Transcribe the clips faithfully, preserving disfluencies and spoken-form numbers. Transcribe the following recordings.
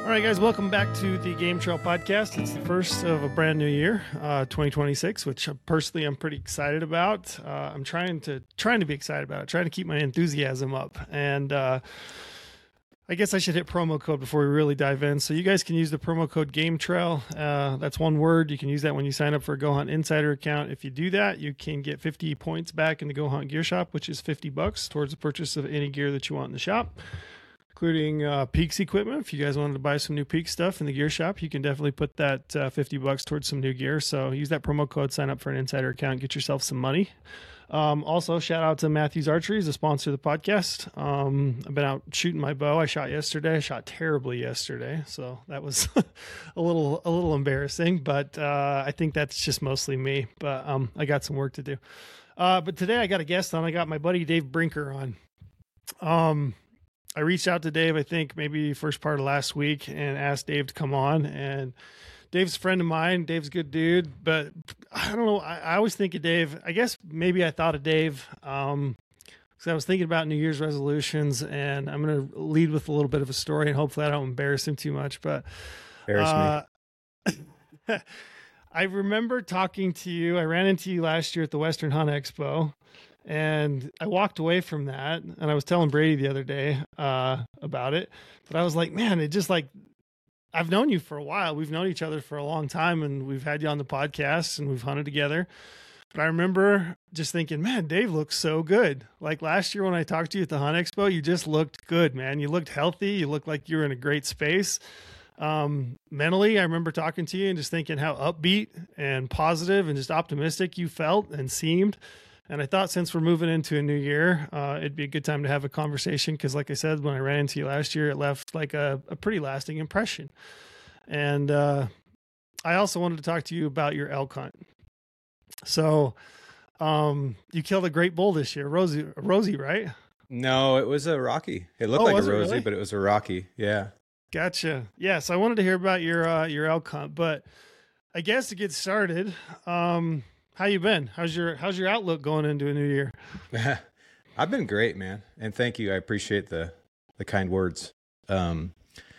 All right, guys, welcome back to the Game Trail Podcast. It's the first of a brand new year, uh, twenty twenty-six, which personally I'm pretty excited about. Uh, I'm trying to trying to be excited about it, trying to keep my enthusiasm up. And uh, I guess I should hit promo code before we really dive in. So you guys can use the promo code GameTrail. Uh, that's one word. You can use that when you sign up for a Go Hunt Insider account. If you do that, you can get fifty points back in the Go Hunt Gear Shop, which is fifty bucks towards the purchase of any gear that you want in the shop, including uh, Peaks equipment. If you guys wanted to buy some new Peaks stuff in the gear shop, you can definitely put that uh, fifty bucks towards some new gear. So use that promo code, sign up for an Insider account, get yourself some money. Um, also, shout out to Matthews Archery, the sponsor of the podcast. Um, I've been out shooting my bow. I shot yesterday. I shot terribly yesterday, so that was a little a little embarrassing. But uh, I think that's just mostly me. But um, I got some work to do. Uh, but today I got a guest on. I got my buddy Dave Brinker on. Um. I reached out to Dave, I think maybe first part of last week, and asked Dave to come on. And Dave's a friend of mine. Dave's a good dude, but I don't know. I, I always think of Dave. I guess maybe I thought of Dave um, because I was thinking about New Year's resolutions, and I'm going to lead with a little bit of a story, and hopefully I don't embarrass him too much. But uh, I remember talking to you. I ran into you last year at the Western Hunt Expo. And I walked away from that, and I was telling Brady the other day uh, about it, but I was like, man, it just like, I've known you for a while. We've known each other for a long time, and we've had you on the podcast, and we've hunted together. But I remember just thinking, man, Dave looks so good. Like last year when I talked to you at the Hunt Expo, you just looked good, man. You looked healthy. You looked like you were in a great space. Um, mentally, I remember talking to you and just thinking how upbeat and positive and just optimistic you felt and seemed. And I thought since we're moving into a new year, uh, it'd be a good time to have a conversation. Because like I said, when I ran into you last year, it left like a, a pretty lasting impression. And uh, I also wanted to talk to you about your elk hunt. So um, you killed a great bull this year, Rosie, Rosie, right? No, it was a Rocky. It looked oh, like a Rosie, really? but it was a Rocky. Yeah. Gotcha. Yes, I wanted to hear about your uh, your elk hunt, but I guess to get started, um, how you been? How's your how's your outlook going into a new year? I've been great, man. And thank you. I appreciate the the kind words. Um,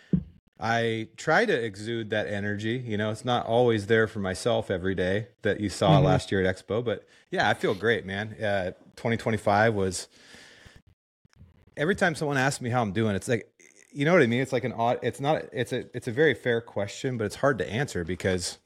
I try to exude that energy. You know, it's not always there for myself every day that you saw mm-hmm. last year at Expo, but yeah, I feel great, man. Uh, twenty twenty-five was, every time someone asks me how I'm doing, it's like, you know what I mean? It's like an odd, it's not, it's a, it's a very fair question, but it's hard to answer because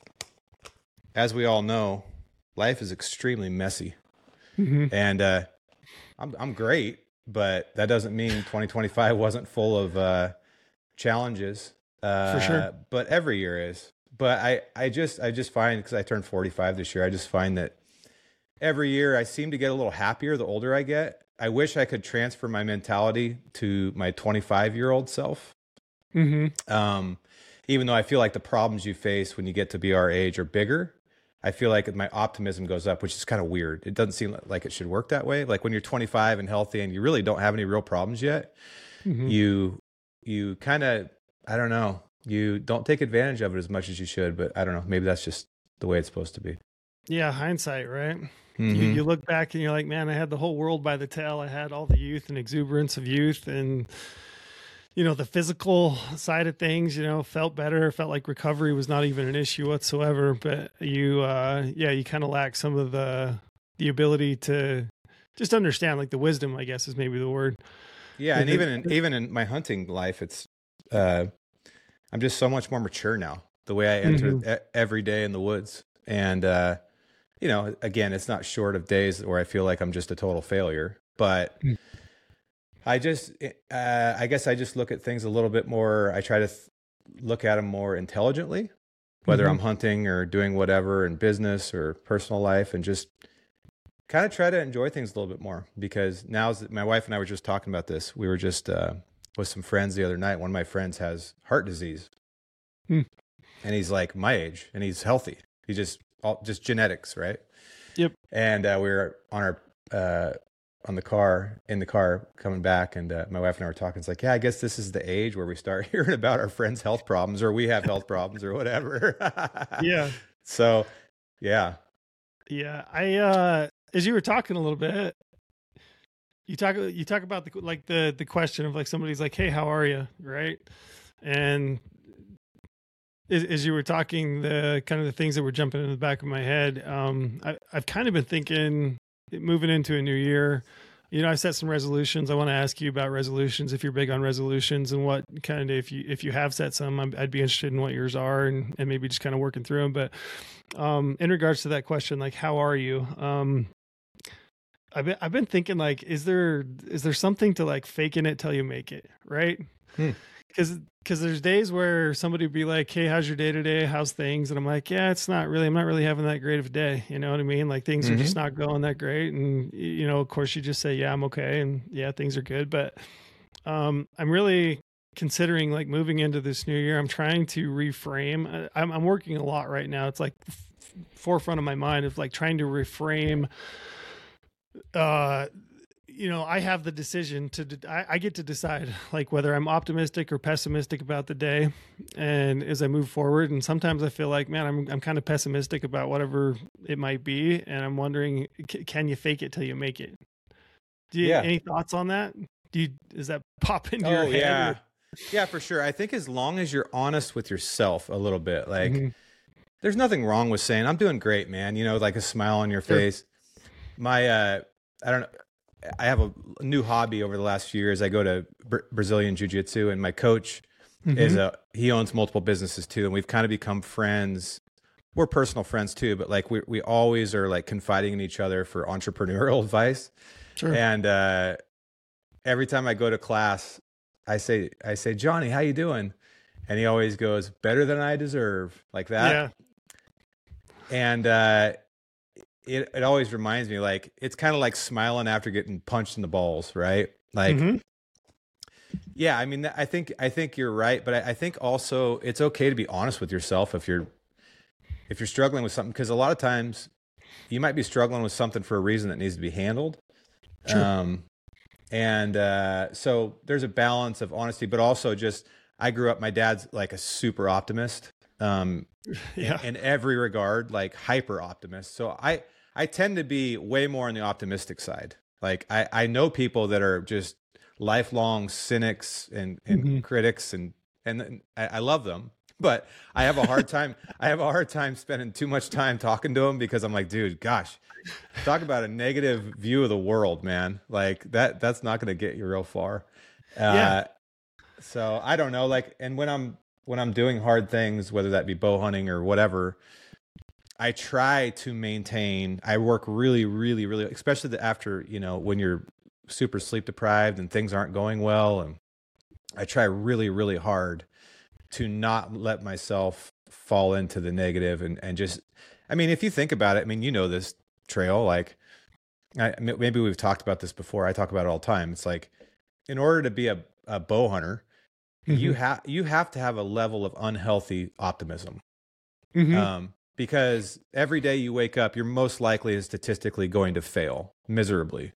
as we all know, life is extremely messy. Mm-hmm. And uh, I'm I'm great, but that doesn't mean twenty twenty-five wasn't full of uh, challenges. Uh, For sure. But every year is. But I, I just I just find, because I turned forty-five this year, I just find that every year I seem to get a little happier the older I get. I wish I could transfer my mentality to my twenty-five-year-old self. Mm-hmm. Um, even though I feel like the problems you face when you get to be our age are bigger, I feel like my optimism goes up, which is kind of weird. It doesn't seem like it should work that way. Like when you're twenty-five and healthy and you really don't have any real problems yet, mm-hmm. you you kind of, I don't know, you don't take advantage of it as much as you should. But I don't know, maybe that's just the way it's supposed to be. Yeah, hindsight, right? Mm-hmm. You, you look back and you're like, man, I had the whole world by the tail. I had all the youth and exuberance of youth, and you know, the physical side of things, you know, felt better, felt like recovery was not even an issue whatsoever. But you, uh, yeah, you kind of lack some of the, the ability to just understand, like the wisdom, I guess is maybe the word. Yeah. And even in, even in my hunting life, it's, uh, I'm just so much more mature now, the way I enter mm-hmm. e- every day in the woods. And, uh, you know, again, it's not short of days where I feel like I'm just a total failure, but mm. I just, uh, I guess I just look at things a little bit more. I try to th- look at them more intelligently, whether mm-hmm. I'm hunting or doing whatever in business or personal life, and just kind of try to enjoy things a little bit more. Because now, my wife and I were just talking about this. We were just uh, with some friends the other night. One of my friends has heart disease, mm. and he's like my age, and he's healthy. He just, all, just genetics, right? Yep. And uh, we were on our, uh, on the car, in the car coming back, and uh, my wife and I were talking. It's like, yeah, I guess this is the age where we start hearing about our friends' health problems, or we have health problems, or whatever. Yeah. So, yeah. Yeah. I, uh, as you were talking a little bit, you talk, you talk about the, like the, the question of like, somebody's like, hey, how are you? Right. And as, as you were talking, the kind of the things that were jumping in the back of my head, um, I, I've kind of been thinking moving into a new year, you know, I set some resolutions. I want to ask you about resolutions, if you're big on resolutions, and what kind of, if you, if you have set some, I'm, I'd be interested in what yours are, and, and maybe just kind of working through them. But, um, in regards to that question, like, how are you? Um, I've been, I've been thinking, like, is there, is there something to like faking it till you make it, right? Hmm. Cause, cause there's days where somebody would be like, hey, how's your day today? How's things? And I'm like, yeah, it's not really, I'm not really having that great of a day. You know what I mean? Like things mm-hmm. are just not going that great. And you know, of course you just say, yeah, I'm okay. And yeah, things are good. But, um, I'm really considering like moving into this new year. I'm trying to reframe. I'm, I'm working a lot right now. It's like f- forefront of my mind of like trying to reframe, uh, you know, I have the decision to, I, I get to decide like whether I'm optimistic or pessimistic about the day. And as I move forward, and sometimes I feel like, man, I'm, I'm kind of pessimistic about whatever it might be. And I'm wondering, c- can you fake it till you make it? Do you, yeah. any thoughts on that? Do you, does that pop into oh, your head? Yeah. Or? Yeah, for sure. I think as long as you're honest with yourself a little bit, like Mm-hmm. there's nothing wrong with saying, I'm doing great, man. You know, like a smile on your Sure. face. My, uh, I don't know. I have a new hobby over the last few years. I go to Bra- Brazilian Jiu-Jitsu, and my coach mm-hmm. is a, he owns multiple businesses too. And we've kind of become friends. We're personal friends too, but like we, we always are like confiding in each other for entrepreneurial advice. Sure. And, uh, every time I go to class, I say, I say, Johnny, how you doing? And he always goes, better than I deserve, like that. Yeah. And, uh, It it always reminds me, like, it's kind of like smiling after getting punched in the balls, right? Like, mm-hmm. yeah, I mean, I think I think you're right, but I, I think also it's okay to be honest with yourself if you're if you're struggling with something, because a lot of times you might be struggling with something for a reason that needs to be handled. Sure. Um, and uh, so there's a balance of honesty, but also just I grew up. My dad's like a super optimist. Um, yeah. in, in every regard, like hyper optimist. So I, I tend to be way more on the optimistic side. Like I, I know people that are just lifelong cynics and, and mm-hmm. critics and, and I, I love them, but I have a hard time, I have a hard time spending too much time talking to them because I'm like, dude, gosh, talk about a negative view of the world, man. Like that, that's not going to get you real far. Uh, yeah. So I don't know, like, and when I'm, when I'm doing hard things, whether that be bow hunting or whatever, I try to maintain, I work really, really, really, especially the, after, you know, when you're super sleep deprived and things aren't going well. And I try really, really hard to not let myself fall into the negative and, and just, I mean, if you think about it, I mean, you know, this trail, like I, maybe we've talked about this before. I talk about it all the time. It's like, in order to be a, a bow hunter, Mm-hmm. you have you have to have a level of unhealthy optimism, mm-hmm. um, because every day you wake up, you're most likely and statistically going to fail miserably.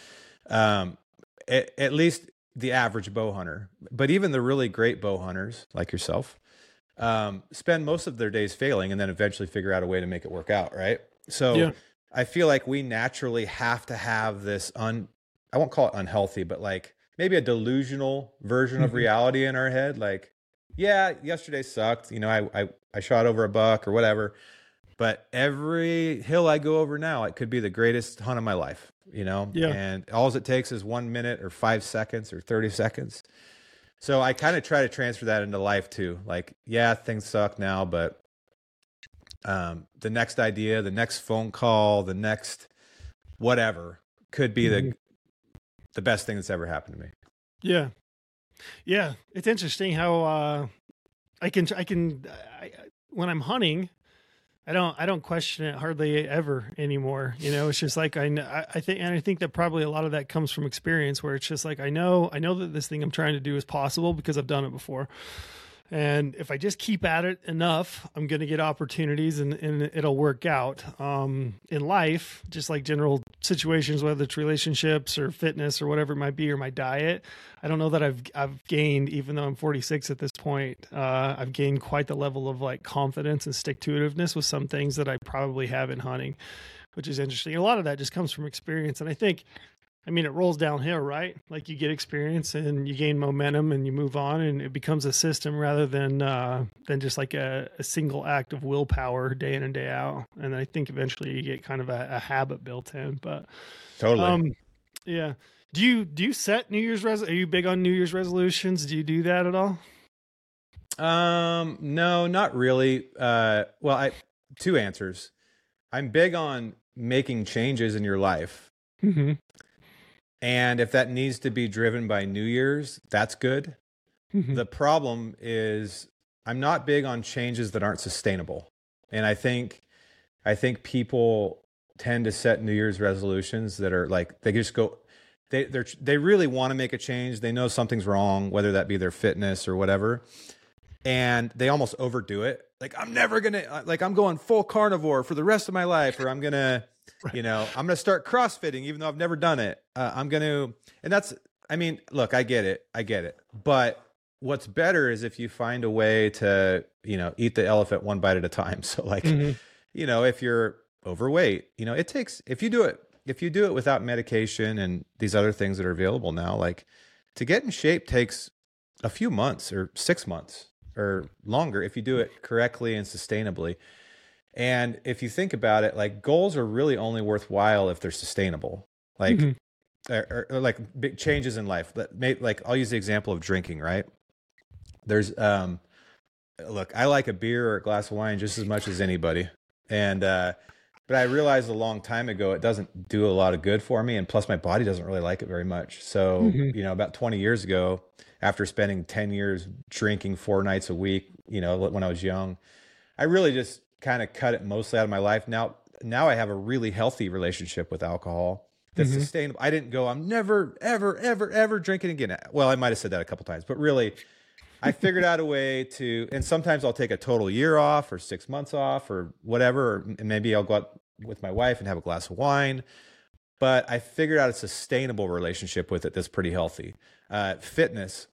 Um, at, at least the average bow hunter, but even the really great bow hunters like yourself, um, spend most of their days failing and then eventually figure out a way to make it work out. Right. So yeah. I feel like we naturally have to have this un, I won't call it unhealthy, but like maybe a delusional version of reality in our head. Like, yeah, yesterday sucked. You know, I, I, I shot over a buck or whatever, but every hill I go over now, it could be the greatest hunt of my life, you know? Yeah. And all it takes is one minute or five seconds or thirty seconds. So I kind of try to transfer that into life too. Like, yeah, things suck now, but um, the next idea, the next phone call, the next whatever could be mm-hmm. the the best thing that's ever happened to me. Yeah. Yeah. It's interesting how, uh, I can, I can, I, when I'm hunting, I don't, I don't question it hardly ever anymore. You know, it's just like, I know, I think, and I think that probably a lot of that comes from experience where it's just like, I know, I know that this thing I'm trying to do is possible because I've done it before. And if I just keep at it enough, I'm going to get opportunities and, and it'll work out. Um, in life, just like general situations, whether it's relationships or fitness or whatever it might be, or my diet, I don't know that I've, I've gained, even though I'm forty-six at this point, uh, I've gained quite the level of like confidence and stick-to-itiveness with some things that I probably have in hunting, which is interesting. A lot of that just comes from experience. And I think I mean, it rolls downhill, right? Like you get experience and you gain momentum and you move on, and it becomes a system rather than uh, than just like a, a single act of willpower day in and day out. And I think eventually you get kind of a, a habit built in. But Totally. um, yeah. Do you do you set New Year's res? Are you big on New Year's resolutions? Do you do that at all? Um, no, not really. Uh, well, I two answers. I'm big on making changes in your life. Mm-hmm. And if that needs to be driven by New Year's, that's good. Mm-hmm. The problem is I'm not big on changes that aren't sustainable. And I think I think people tend to set New Year's resolutions that are like they just go they they they really want to make a change. They know something's wrong, whether that be their fitness or whatever. And they almost overdo it. Like I'm never going to like I'm going full carnivore for the rest of my life, or I'm going to Right. You know, I'm going to start CrossFitting, even though I've never done it. Uh, I'm going to, and that's, I mean, look, I get it. I get it. But what's better is if you find a way to, you know, eat the elephant one bite at a time. So like, mm-hmm. you know, if you're overweight, you know, it takes, if you do it, if you do it without medication and these other things that are available now, like to get in shape takes a few months or six months or longer if you do it correctly and sustainably. And if you think about it, like goals are really only worthwhile if they're sustainable, like, mm-hmm. or, or like big changes in life. Like I'll use the example of drinking, right? There's, um, look, I like a beer or a glass of wine just as much as anybody. And, uh, but I realized a long time ago, it doesn't do a lot of good for me. And plus my body doesn't really like it very much. So, mm-hmm. you know, about twenty years ago, after spending ten years drinking four nights a week, you know, when I was young, I really just kind of cut it mostly out of my life. Now, now I have a really healthy relationship with alcohol that's mm-hmm. sustainable. I didn't go, I'm never, ever, ever, ever drinking again. Well, I might've said that a couple times, but really I figured out a way to, and sometimes I'll take a total year off or six months off or whatever. Or, and maybe I'll go out with my wife and have a glass of wine, but I figured out a sustainable relationship with it that's pretty healthy. Uh, fitness.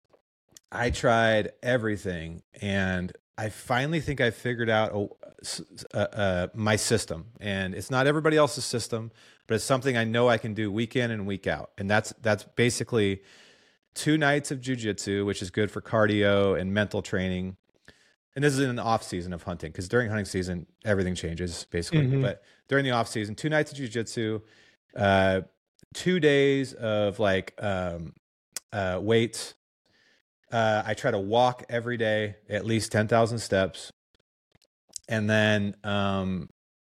I tried everything and I finally think I figured out uh, uh, my system, and it's not everybody else's system, but it's something I know I can do week in and week out. And that's, that's basically two nights of jujitsu, which is good for cardio and mental training. And this is in the off season of hunting, because during hunting season, everything changes basically. Mm-hmm. But during the off season, two nights of jujitsu, uh, two days of like um, uh, weights. Uh, I try to walk every day, at least ten thousand steps. And then, um,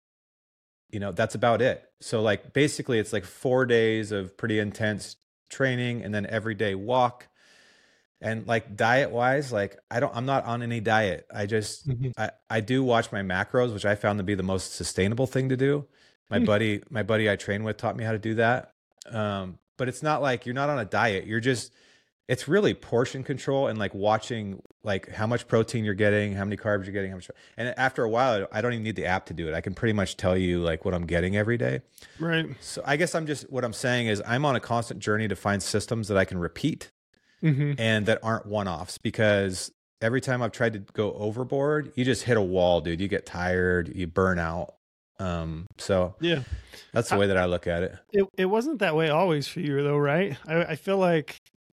you know, that's about it. So like, basically it's like four days of pretty intense training and then every day walk. And like diet wise, like I don't, I'm not on any diet. I just, mm-hmm. I, I do watch my macros, which I found to be the most sustainable thing to do. My mm-hmm. buddy, my buddy I train with taught me how to do that. Um, but it's not like you're not on a diet. You're just, it's really portion control and like watching like how much protein you're getting, how many carbs you're getting, how much. And after a while, I don't even need the app to do it. I can pretty much tell you like what I'm getting every day. Right. So I guess I'm just, what I'm saying is I'm on a constant journey to find systems that I can repeat mm-hmm. and that aren't one-offs, because every time I've tried to go overboard, you just hit a wall, dude. You get tired, you burn out. Um, so yeah, that's the way that I look at it. It, it wasn't that way always for you though, right? I, I feel like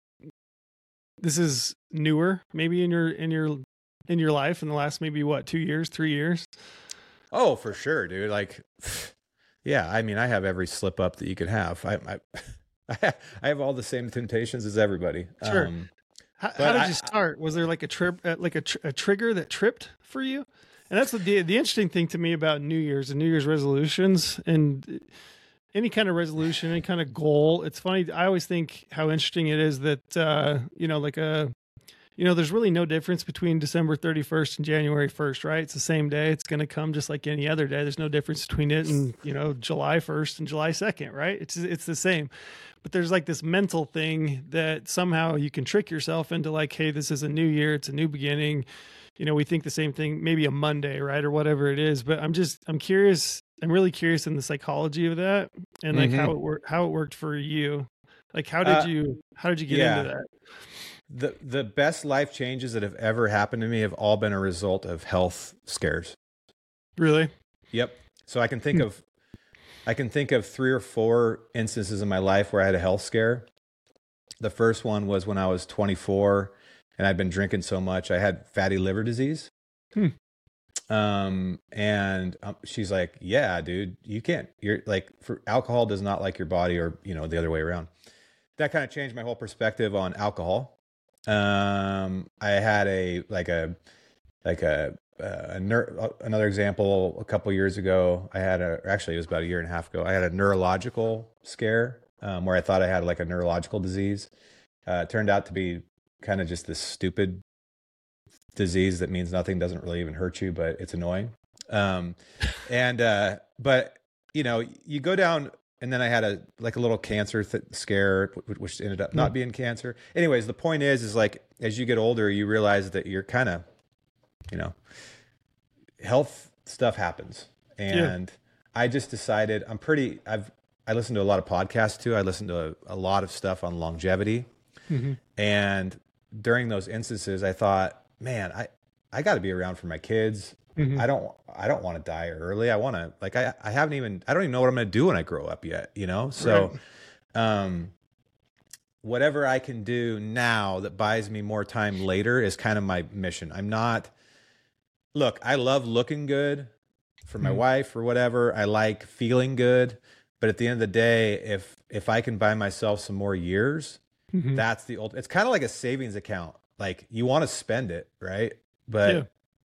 this is newer, maybe in your in your in your life in the last maybe what two years, three years. Oh, for sure, dude. Like, yeah. I mean, I have every slip up that you could have. I I, I have all the same temptations as everybody. Sure. Um, how, how did I, you start? Was there like a trip, like a, tr- a trigger that tripped for you? And that's the the interesting thing to me about New Year's and New Year's resolutions and any kind of resolution, any kind of goal. It's funny. I always think how interesting it is that, uh, you know, like a, you know, there's really no difference between December thirty-first and January first, right? It's the same day. It's going to come just like any other day. There's no difference between it and, you know, July first and July second, right? It's, it's the same. But there's like this mental thing that somehow you can trick yourself into like, hey, this is a new year. It's a new beginning. You know, we think the same thing, maybe a Monday, right? Or whatever it is. But I'm just, I'm curious. I'm really curious in the psychology of that and like mm-hmm. how it worked, how it worked for you. Like, how did uh, you, how did you get yeah. into that? The, the best life changes that have ever happened to me have all been a result of health scares. Really? Yep. So I can think of I can think of three or four instances in my life where I had a health scare. The first one was when I was twenty-four and I'd been drinking so much. I had fatty liver disease. Hmm. Um, and um, she's like, yeah, dude, you can't, you're like, for alcohol does not like your body, or, you know, the other way around. That kind of changed my whole perspective on alcohol. Um, I had a, like a, like a, uh, a ner- another example, a couple years ago, I had a, actually it was about a year and a half ago, I had a neurological scare, um, where I thought I had like a neurological disease. Uh, it turned out to be kind of just this stupid disease that means nothing, doesn't really even hurt you, but it's annoying. Um, and, uh, but you know, you go down, and then I had a, like a little cancer th- scare, which ended up not being cancer. Anyways, the point is, is like, as you get older, you realize that you're kind of, you know, health stuff happens. And yeah. I just decided I'm pretty, I've, I listen to a lot of podcasts too. I listen to a, a lot of stuff on longevity. Mm-hmm. And during those instances, I thought, man, I, I got to be around for my kids. Mm-hmm. I don't, I don't want to die early. I want to, like, I, I haven't even, I don't even know what I'm going to do when I grow up yet, you know? So, right. um, whatever I can do now that buys me more time later is kind of my mission. I'm not, look, I love looking good for my mm-hmm. wife or whatever. I like feeling good, but at the end of the day, if, if I can buy myself some more years, mm-hmm. that's the old, it's kind of like a savings account. Like, you want to spend it, right? But yeah.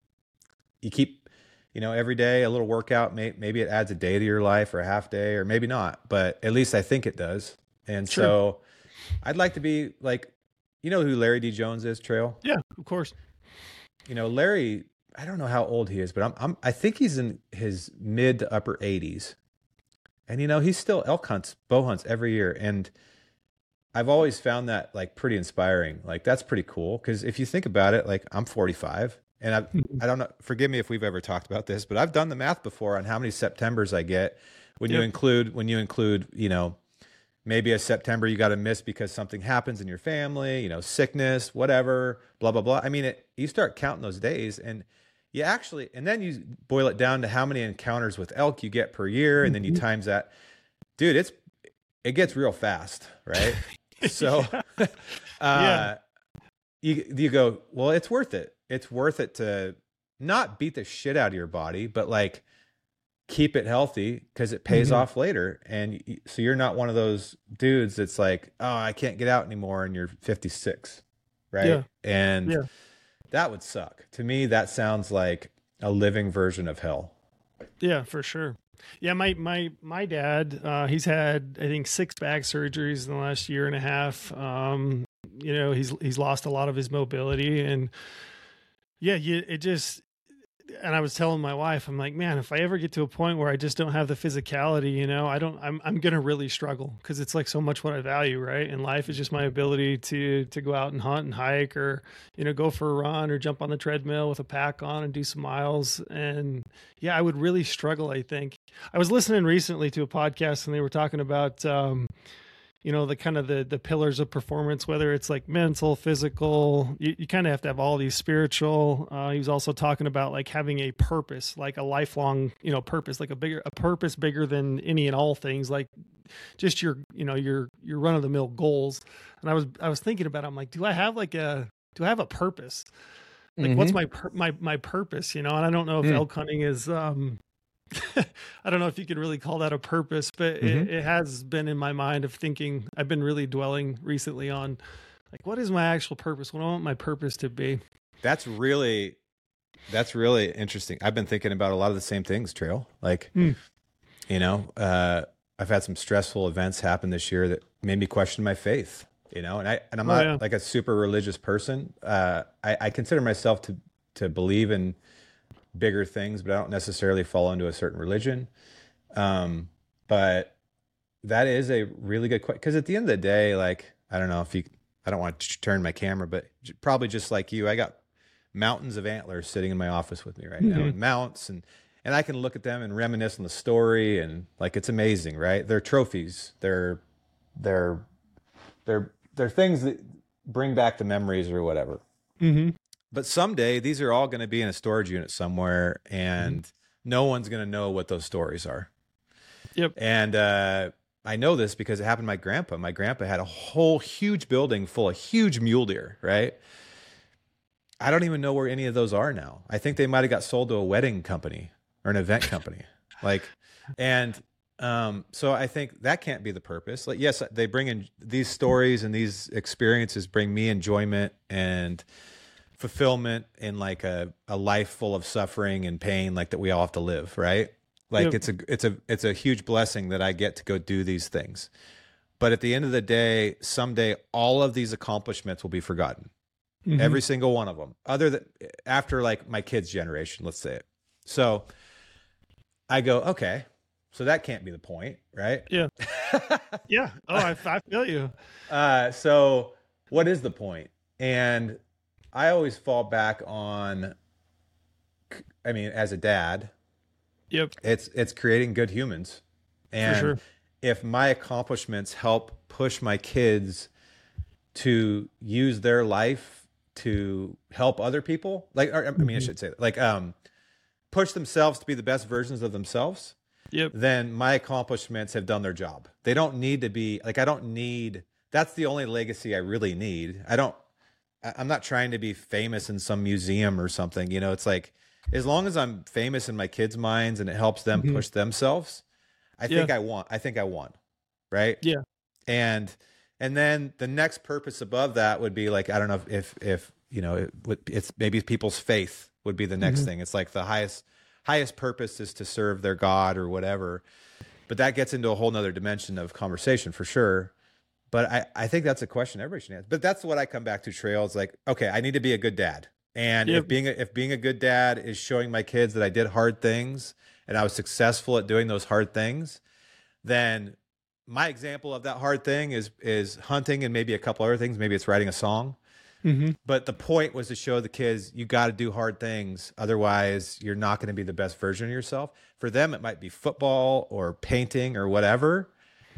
you keep, you know, every day a little workout, may, maybe it adds a day to your life or a half day, or maybe not, but at least I think it does. And sure. so I'd like to be like, you know who Larry D. Jones is, Trail? Yeah, of course. You know, Larry, I don't know how old he is, but I'm, I'm I think he's in his mid to upper eighties. And, you know, he still elk hunts, bow hunts every year. And I've always found that like pretty inspiring. Like, that's pretty cool. Cause if you think about it, like, I'm forty-five, and I I don't know, forgive me if we've ever talked about this, but I've done the math before on how many Septembers I get when yep. you include, when you include, you know, maybe a September you got to miss because something happens in your family, you know, sickness, whatever, blah, blah, blah. I mean, it, you start counting those days, and you actually, and then you boil it down to how many encounters with elk you get per year. And then you times that, dude, it's, it gets real fast, right? So, uh, yeah. you, you go, well, it's worth it. It's worth it to not beat the shit out of your body, but like keep it healthy, because it pays mm-hmm. off later. And you, so you're not one of those dudes that's like, oh, I can't get out anymore, and you're fifty-six. Right. Yeah. And yeah. that would suck. To me, that sounds like a living version of hell. Yeah, for sure. Yeah, my my my dad, uh, he's had I think six back surgeries in the last year and a half. Um, you know, he's he's lost a lot of his mobility, and yeah, you, it just. And I was telling my wife, I'm like, man, if I ever get to a point where I just don't have the physicality, you know, I don't, I'm, I'm going to really struggle, because it's like so much what I value, right? And life is just my ability to, to go out and hunt and hike, or, you know, go for a run or jump on the treadmill with a pack on and do some miles. And yeah, I would really struggle, I think. I was listening recently to a podcast, and they were talking about, um, you know, the kind of the, the pillars of performance, whether it's like mental, physical, you, you kind of have to have all these spiritual. Uh, he was also talking about like having a purpose, like a lifelong, you know, purpose, like a bigger, a purpose bigger than any and all things, like just your, you know, your, your run of the mill goals. And I was, I was thinking about it, I'm like, do I have like a, do I have a purpose? Like, mm-hmm. what's my, my, my purpose, you know? And I don't know if mm. elk hunting is, um, I don't know if you could really call that a purpose, but mm-hmm. it, it has been in my mind of thinking. I've been really dwelling recently on like, what is my actual purpose? What do I want my purpose to be? That's really, that's really interesting. I've been thinking about a lot of the same things, Trail. Like, mm. you know, uh, I've had some stressful events happen this year that made me question my faith, you know, and I, and I'm oh, not yeah. like a super religious person. Uh, I, I consider myself to, to believe in bigger things, but I don't necessarily fall into a certain religion. Um, but that is a really good question, because at the end of the day, like, I don't know if you, I don't want to turn my camera, but probably just like you, I got mountains of antlers sitting in my office with me right mm-hmm. now, and mounts, and, and I can look at them and reminisce on the story, and like, it's amazing, right? They're trophies. They're, they're, they're, they're things that bring back the memories or whatever. Mm-hmm. But someday these are all going to be in a storage unit somewhere, and mm-hmm. no one's going to know what those stories are. Yep. And uh, I know this because it happened to my grandpa. My grandpa had a whole huge building full of huge mule deer, right? I don't even know where any of those are now. I think they might have got sold to a wedding company or an event company. Like, and um, so I think that can't be the purpose. Like, yes, they bring in these stories and these experiences bring me enjoyment and fulfillment in like a, a life full of suffering and pain, like that we all have to live, right? Like yep. it's a, it's a, it's a huge blessing that I get to go do these things. But at the end of the day, someday all of these accomplishments will be forgotten. Mm-hmm. Every single one of them, other than after like my kids' generation, let's say it. So I go, okay, so that can't be the point, right? Yeah. Yeah. Oh, I, I feel you. Uh, so what is the point? And I always fall back on, I mean, as a dad, yep, it's, it's creating good humans. And for sure. If my accomplishments help push my kids to use their life to help other people, like, or, I mean, mm-hmm. I should say that, like, um, push themselves to be the best versions of themselves, yep, then my accomplishments have done their job. They don't need to be like, I don't need, that's the only legacy I really need. I don't, I'm not trying to be famous in some museum or something. You know, it's like, as long as I'm famous in my kids' minds and it helps them mm-hmm. push themselves, I yeah. think I want, I think I won. Right. Yeah. And, and then the next purpose above that would be like, I don't know if, if, if you know, it would, it's maybe people's faith would be the next mm-hmm. thing. It's like the highest, highest purpose is to serve their God or whatever, but that gets into a whole nother dimension of conversation for sure. But I, I think that's a question everybody should answer. But that's what I come back to, Trail. It's like, okay, I need to be a good dad. And yep. if being a, if being a good dad is showing my kids that I did hard things and I was successful at doing those hard things, then my example of that hard thing is is hunting and maybe a couple other things. Maybe it's writing a song. Mm-hmm. But the point was to show the kids you got to do hard things. Otherwise, you're not going to be the best version of yourself. For them, it might be football or painting or whatever.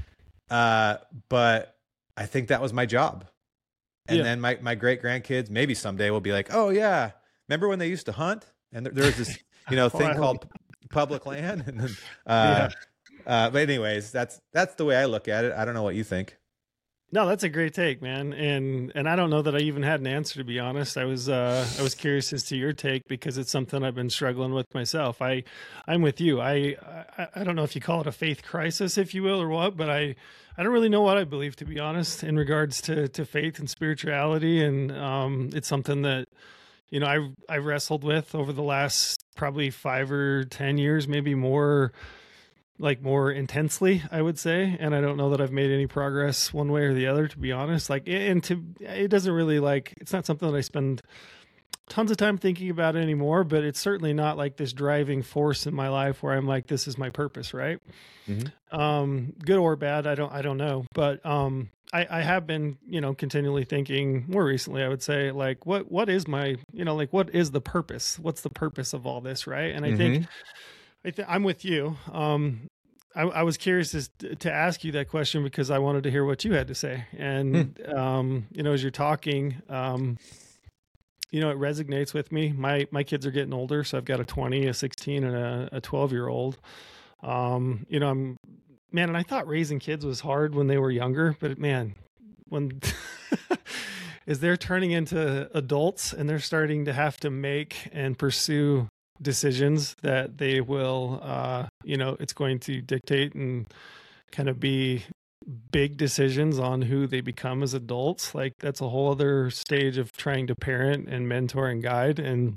Uh, but I think that was my job. And yeah. then my, my great grandkids, maybe someday will be like, oh yeah, remember when they used to hunt? And there, there was this, you know, thing called public land. And then, uh, yeah. uh, but anyways, that's, that's the way I look at it. I don't know what you think. No, that's a great take, man. And, and I don't know that I even had an answer, to be honest. I was, uh, I was curious as to your take because it's something I've been struggling with myself. I, I'm with you. I, I, I don't know if you call it a faith crisis, if you will, or what, but I, I don't really know what I believe, to be honest, in regards to, to faith and spirituality. And, um, it's something that, you know, I, I wrestled with over the last probably five or ten years, maybe more, like more intensely, I would say. And I don't know that I've made any progress one way or the other, to be honest. Like, and to, it doesn't really like, it's not something that I spend tons of time thinking about anymore, but it's certainly not like this driving force in my life where I'm like, this is my purpose. Right. Mm-hmm. Um, good or bad. I don't, I don't know, but, um, I, I have been, you know, continually thinking more recently, I would say, like, what, what is my, you know, like, what is the purpose? What's the purpose of all this? Right. And I mm-hmm. think, I th- I'm with you. Um, I, I was curious as to, to ask you that question because I wanted to hear what you had to say. And, hmm. um, you know, as you're talking, um, you know, it resonates with me. My, my kids are getting older. So I've got a twenty, a sixteen and a, a twelve year old. Um, you know, I'm, man, and I thought raising kids was hard when they were younger, but man, when, as they're turning into adults and they're starting to have to make and pursue decisions that they will, uh, you know, it's going to dictate and kind of be big decisions on who they become as adults. Like that's a whole other stage of trying to parent and mentor and guide. And,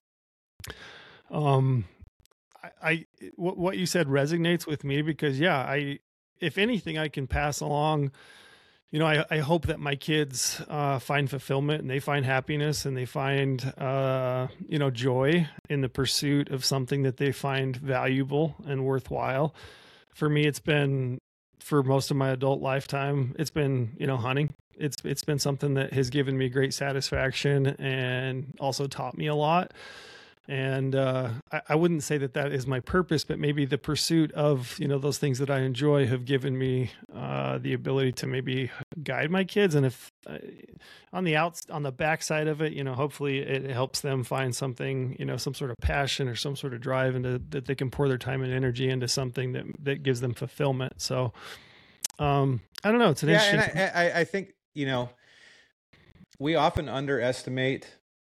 um, I, I what, what you said resonates with me because yeah, I, if anything I can pass along, you know, I, I hope that my kids uh, find fulfillment and they find happiness and they find, uh, you know, joy in the pursuit of something that they find valuable and worthwhile. For me, it's been, for most of my adult lifetime, it's been, you know, hunting. It's It's been something that has given me great satisfaction and also taught me a lot. And uh, I, I wouldn't say that that is my purpose, but maybe the pursuit of, you know, those things that I enjoy have given me uh, the ability to maybe guide my kids. And if uh, on the outs, on the backside of it, you know, hopefully it helps them find something, you know, some sort of passion or some sort of drive into that they can pour their time and energy into something that, that gives them fulfillment. So um, I don't know. It's an yeah, interesting. And I, I, I think, you know, we often underestimate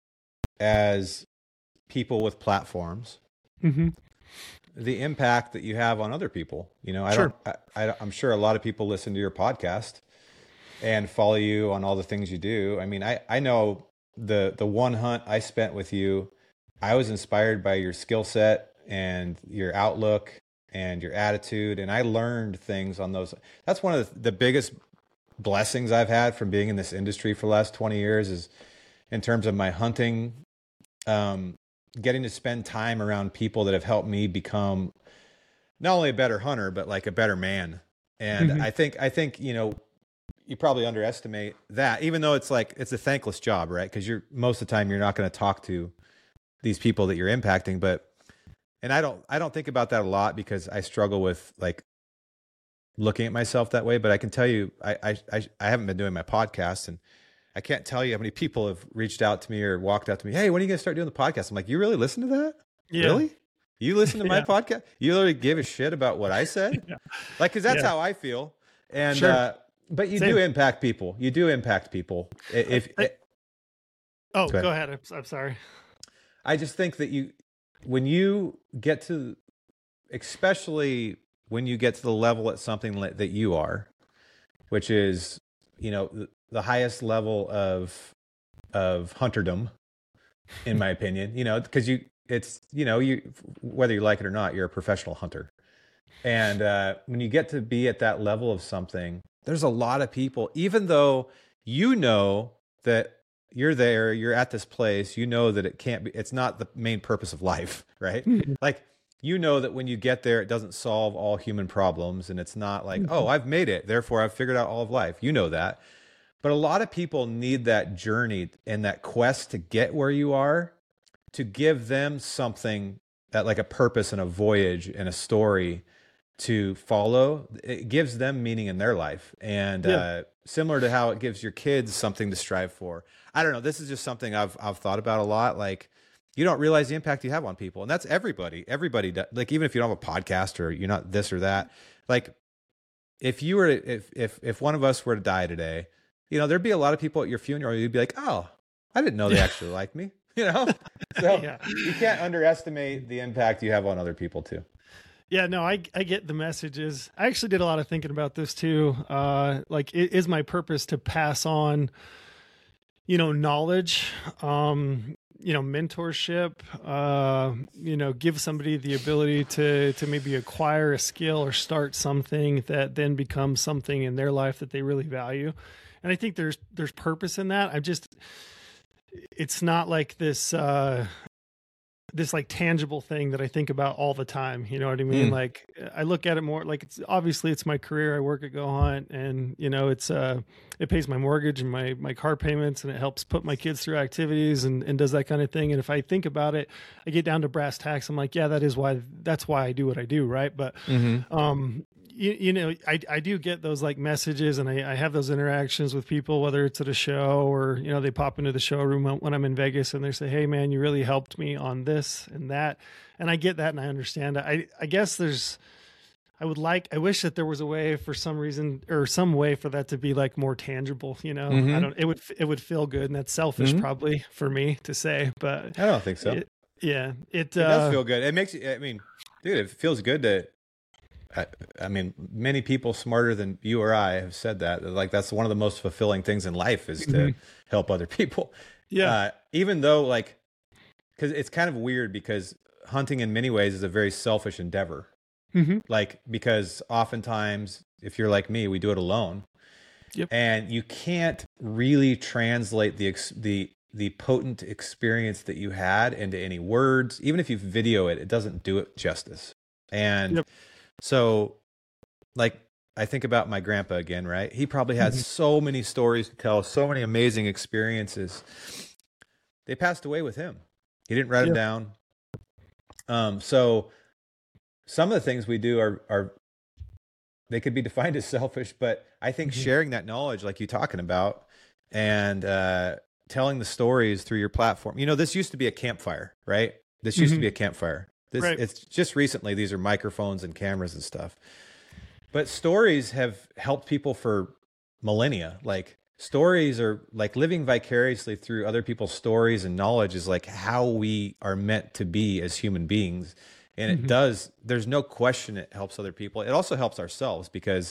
as people with platforms, mm-hmm. the impact that you have on other people. You know, I Sure. don't, I, I, I'm sure a lot of people listen to your podcast and follow you on all the things you do. I mean, I, I know the, the one hunt I spent with you, I was inspired by your skill set and your outlook and your attitude. And I learned things on those. That's one of the, the biggest blessings I've had from being in this industry for the last twenty years is in terms of my hunting, um, getting to spend time around people that have helped me become not only a better hunter, but like a better man. And mm-hmm. I think, I think, you know, you probably underestimate that, even though it's like, it's a thankless job, right? Cause you're most of the time, you're not going to talk to these people that you're impacting, but, and I don't, I don't think about that a lot because I struggle with like looking at myself that way, but I can tell you, I, I, I, I haven't been doing my podcast and I can't tell you how many people have reached out to me or walked up to me. Hey, when are you going to start doing the podcast? I'm like, you really listen to that? Yeah. Really? You listen to my yeah. podcast? You literally give a shit about what I said? yeah. Like, cause that's yeah. how I feel. And, sure. uh, but you Same. do impact people. You do impact people. If, I, I, it, oh, go ahead. Go ahead. I'm, I'm sorry. I just think that you, when you get to, especially when you get to the level at something that you are, which is, you know, the, the highest level of of hunterdom, in my opinion, you know, because you it's you know you whether you like it or not, you're a professional hunter, and uh, when you get to be at that level of something, there's a lot of people. Even though you know that you're there, you're at this place, you know that it can't be. It's not the main purpose of life, right? Mm-hmm. Like. You know that when you get there, it doesn't solve all human problems. And it's not like, mm-hmm. oh, I've made it, therefore I've figured out all of life. You know that. But a lot of people need that journey and that quest to get where you are, to give them something that like a purpose and a voyage and a story to follow. It gives them meaning in their life. And yeah. uh, similar to how it gives your kids something to strive for. I don't know. This is just something I've I've thought about a lot. Like, you don't realize the impact you have on people. And that's everybody, everybody does. Like, even if you don't have a podcast or you're not this or that, like if you were, to, if, if, if one of us were to die today, you know, there'd be a lot of people at your funeral. You'd be like, oh, I didn't know they actually liked me, you know? So yeah. you can't underestimate the impact you have on other people too. Yeah, no, I I get the messages. I actually did a lot of thinking about this too. Uh, like, it is my purpose to pass on, you know, knowledge, um, you know, mentorship, uh, you know, give somebody the ability to, to maybe acquire a skill or start something that then becomes something in their life that they really value. And I think there's, there's purpose in that. I'm just, it's not like this, uh, this like tangible thing that I think about all the time. You know what I mean? Mm. Like, I look at it more like it's obviously it's my career. I work at Go Hunt, and you know, it's, uh, it pays my mortgage and my, my car payments, and it helps put my kids through activities and, and does that kind of thing. And if I think about it, I get down to brass tacks. I'm like, yeah, that is why, that's why I do what I do. Right. But, mm-hmm. um, You, you know, I, I do get those like messages, and I, I have those interactions with people, whether it's at a show or, you know, they pop into the showroom when I'm in Vegas and they say, hey man, you really helped me on this and that. And I get that and I understand it. I, I guess there's, I would like, I wish that there was a way for some reason or some way for that to be like more tangible, you know, mm-hmm. I don't, it would, it would feel good. And that's selfish mm-hmm. probably for me to say, but I don't think so. It, yeah. It, it uh, does feel good. It makes you, I mean, dude, it feels good to, I, I mean, many people smarter than you or I have said that. Like, that's one of the most fulfilling things in life is to mm-hmm. help other people. Yeah. Uh, even though, like, because it's kind of weird because hunting in many ways is a very selfish endeavor. Mm-hmm. Like, because oftentimes, if you're like me, we do it alone. Yep. And you can't really translate the the the potent experience that you had into any words. Even if you video it, it doesn't do it justice. And yep. So, like, I think about my grandpa again, right? He probably had mm-hmm. so many stories to tell, so many amazing experiences. They passed away with him. He didn't write yeah. them down. Um, so some of the things we do are, are, they could be defined as selfish, but I think mm-hmm. sharing that knowledge, like you're talking about, and uh, telling the stories through your platform. You know, this used to be a campfire, right? This used mm-hmm. to be a campfire. This, right. It's just recently, these are microphones and cameras and stuff. But stories have helped people for millennia. Like stories are like living vicariously through other people's stories, and knowledge is like how we are meant to be as human beings. And mm-hmm. it does, there's no question it helps other people. It also helps ourselves, because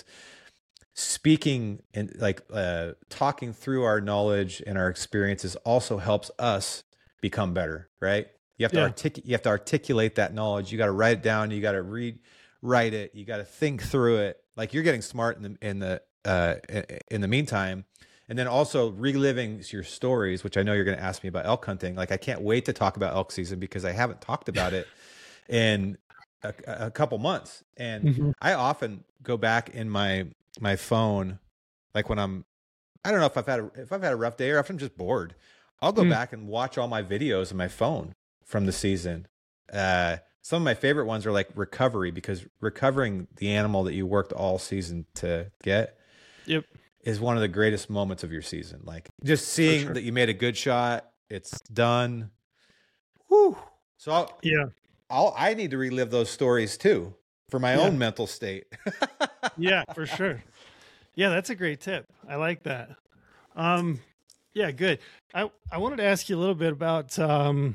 speaking and like uh, talking through our knowledge and our experiences also helps us become better, right? You have to yeah. artic- you have to articulate that knowledge. You got to write it down. You got to read, write it. You got to think through it. Like you're getting smart in the in the uh, in the meantime, and then also reliving your stories, which I know you're going to ask me about elk hunting. Like I can't wait to talk about elk season, because I haven't talked about it in a, a couple months. And mm-hmm. I often go back in my my phone, like when I'm, I don't know if I've had a, if I've had a rough day or if I'm just bored, I'll go mm. back and watch all my videos on my phone from the season. Uh, some of my favorite ones are like recovery, because recovering the animal that you worked all season to get yep. is one of the greatest moments of your season. Like just seeing sure. that you made a good shot, it's done. Whew. So I'll, yeah, I'll, I need to relive those stories too, for my yeah. own mental state. Yeah, for sure. Yeah, that's a great tip. I like that. Um, yeah, good. I, I wanted to ask you a little bit about, um,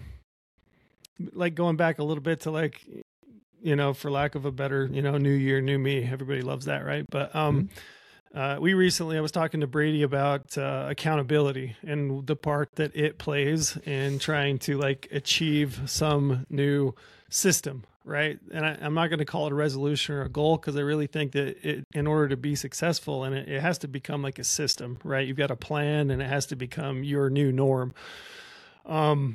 like going back a little bit to like, you know, for lack of a better, you know, new year, new me, everybody loves that. Right. But, um, mm-hmm. uh, we recently, I was talking to Brady about, uh, accountability and the part that it plays in trying to like achieve some new system. Right. And I, I'm not going to call it a resolution or a goal, because I really think that it, in order to be successful, and it, it has to become like a system, right? You've got a plan, and it has to become your new norm. Um,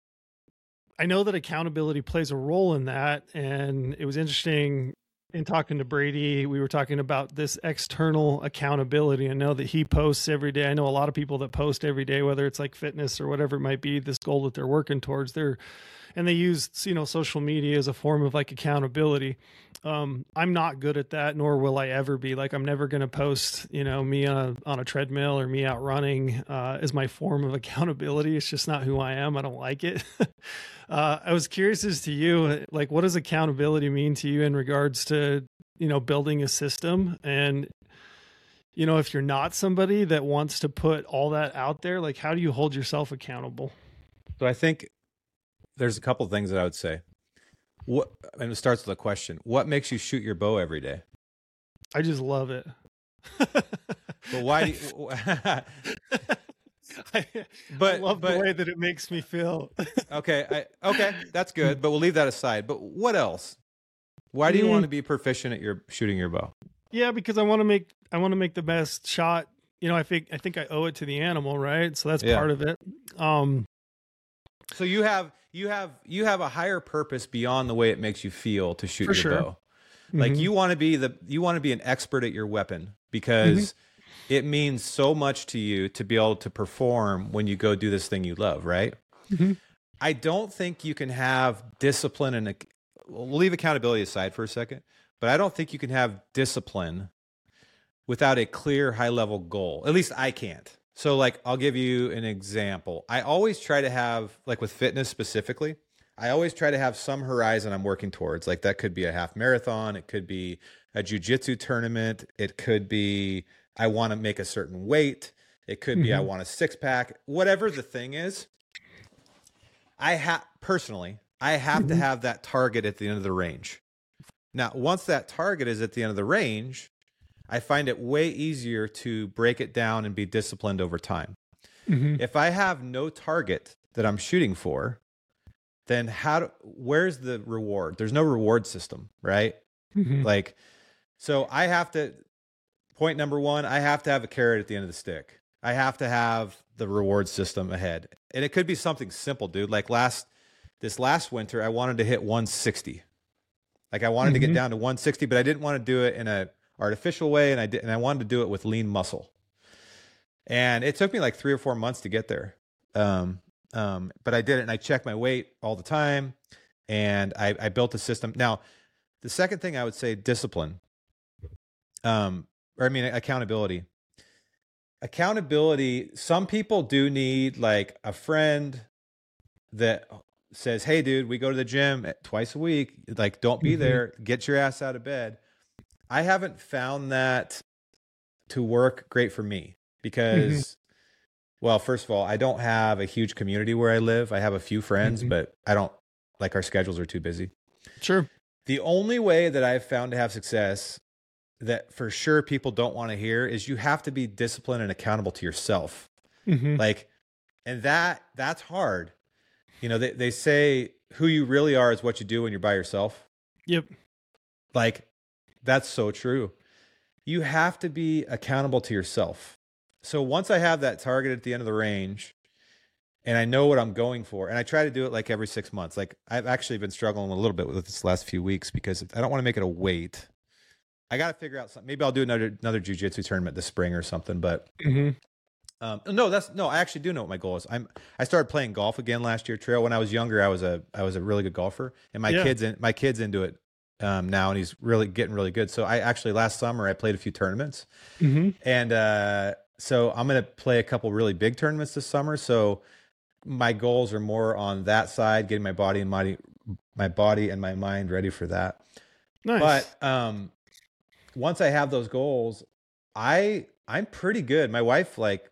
I know that accountability plays a role in that. And it was interesting in talking to Brady, we were talking about this external accountability. I know that he posts every day. I know a lot of people that post every day, whether it's like fitness or whatever it might be, this goal that they're working towards. They're And they use, you know, social media as a form of like accountability. Um, I'm not good at that, nor will I ever be. Like, I'm never going to post, you know, me on a, on a treadmill or me out running uh, as my form of accountability. It's just not who I am. I don't like it. uh, I was curious as to you, like, what does accountability mean to you in regards to, you know, building a system? And, you know, if you're not somebody that wants to put all that out there, like, how do you hold yourself accountable? So I think there's a couple of things that I would say. What, and it starts with a question. What makes you shoot your bow every day? I just love it. But why do you, I, but, I love but, the way that it makes me feel. okay. I, okay. That's good. But we'll leave that aside. But what else? Why do you mm. want to be proficient at your shooting your bow? Yeah, because I want to make, I want to make the best shot. You know, I think, I think I owe it to the animal, right? So that's yeah. part of it. Um, So you have you have you have a higher purpose beyond the way it makes you feel to shoot For your sure. bow. Like mm-hmm. you want to be the you want to be an expert at your weapon, because mm-hmm. it means so much to you to be able to perform when you go do this thing you love, right? Mm-hmm. I don't think you can have discipline, and we'll leave accountability aside for a second, but I don't think you can have discipline without a clear high level goal. At least I can't. So like, I'll give you an example. I always try to have, like with fitness specifically, I always try to have some horizon I'm working towards. Like that could be a half marathon. It could be a jiu-jitsu tournament. It could be, I want to make a certain weight. It could mm-hmm. be, I want a six pack, whatever the thing is. I have personally, I have mm-hmm. to have that target at the end of the range. Now, once that target is at the end of the range, I find it way easier to break it down and be disciplined over time. Mm-hmm. If I have no target that I'm shooting for, then how do, where's the reward? There's no reward system, right? Mm-hmm. Like, so I have to, point number one, I have to have a carrot at the end of the stick. I have to have the reward system ahead. And it could be something simple, dude. Like last, this last winter, I wanted to hit one sixty. Like I wanted mm-hmm. to get down to one sixty, but I didn't want to do it in a artificial way, and I did, and I wanted to do it with lean muscle. And it took me like three or four months to get there. Um, um, but I did it, and I checked my weight all the time, and I, I built a system. Now, the second thing I would say, discipline, um, or I mean, accountability. Accountability. Some people do need like a friend that says, "Hey, dude, we go to the gym twice a week. Like, don't be mm-hmm. there. Get your ass out of bed." I haven't found that to work great for me because, mm-hmm. well, first of all, I don't have a huge community where I live. I have a few friends, mm-hmm. but I don't like our schedules are too busy. Sure. The only way that I've found to have success that for sure people don't want to hear is you have to be disciplined and accountable to yourself. Mm-hmm. Like, and that that's hard. You know, they, they say who you really are is what you do when you're by yourself. Yep. Like, that's so true. You have to be accountable to yourself. So once I have that target at the end of the range and I know what I'm going for, and I try to do it like every six months, like I've actually been struggling a little bit with this last few weeks because I don't want to make it a weight. I got to figure out something. Maybe I'll do another, another jiu-jitsu tournament this spring or something, but mm-hmm. um, no, that's no, I actually do know what my goal is. I'm, I started playing golf again last year, Trail. When I was younger, I was a, I was a really good golfer, and my yeah. kids, in, my kid's into it. Um, now, and he's really getting really good. So I actually last summer I played a few tournaments, mm-hmm. and uh, so I'm going to play a couple really big tournaments this summer. So my goals are more on that side, getting my body and my my body and my mind ready for that. Nice. But um, once I have those goals, I I'm pretty good. My wife like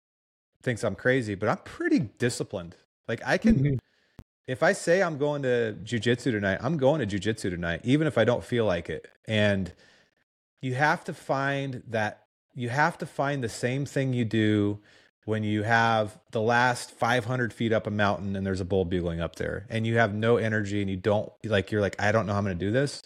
thinks I'm crazy, but I'm pretty disciplined. Like I can. Mm-hmm. If I say I'm going to jiu-jitsu tonight, I'm going to jiu-jitsu tonight, even if I don't feel like it. And you have to find that you have to find the same thing you do when you have the last five hundred feet up a mountain and there's a bull bugling up there and you have no energy and you don't like, you're like, I don't know how I'm going to do this.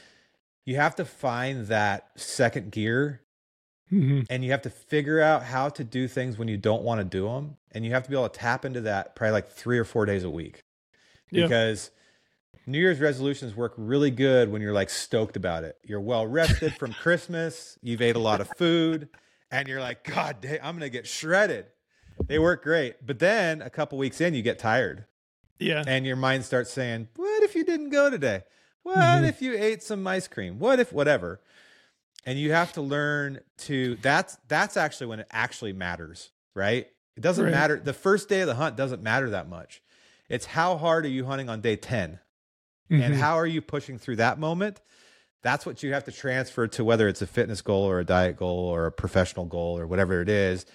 You have to find that second gear mm-hmm. and you have to figure out how to do things when you don't want to do them. And you have to be able to tap into that probably like three or four days a week. Because yeah. New Year's resolutions work really good when you're like stoked about it. You're well rested from Christmas. You've ate a lot of food and you're like, God damn, I'm going to get shredded. They work great. But then a couple weeks in, you get tired. Yeah. And your mind starts saying, what if you didn't go today? What mm-hmm. if you ate some ice cream? What if whatever? And you have to learn to, that's, that's actually when it actually matters, right? It doesn't right. matter. The first day of the hunt doesn't matter that much. It's how hard are you hunting on day ten? Mm-hmm. And how are you pushing through that moment? That's what you have to transfer to whether it's a fitness goal or a diet goal or a professional goal or whatever it is.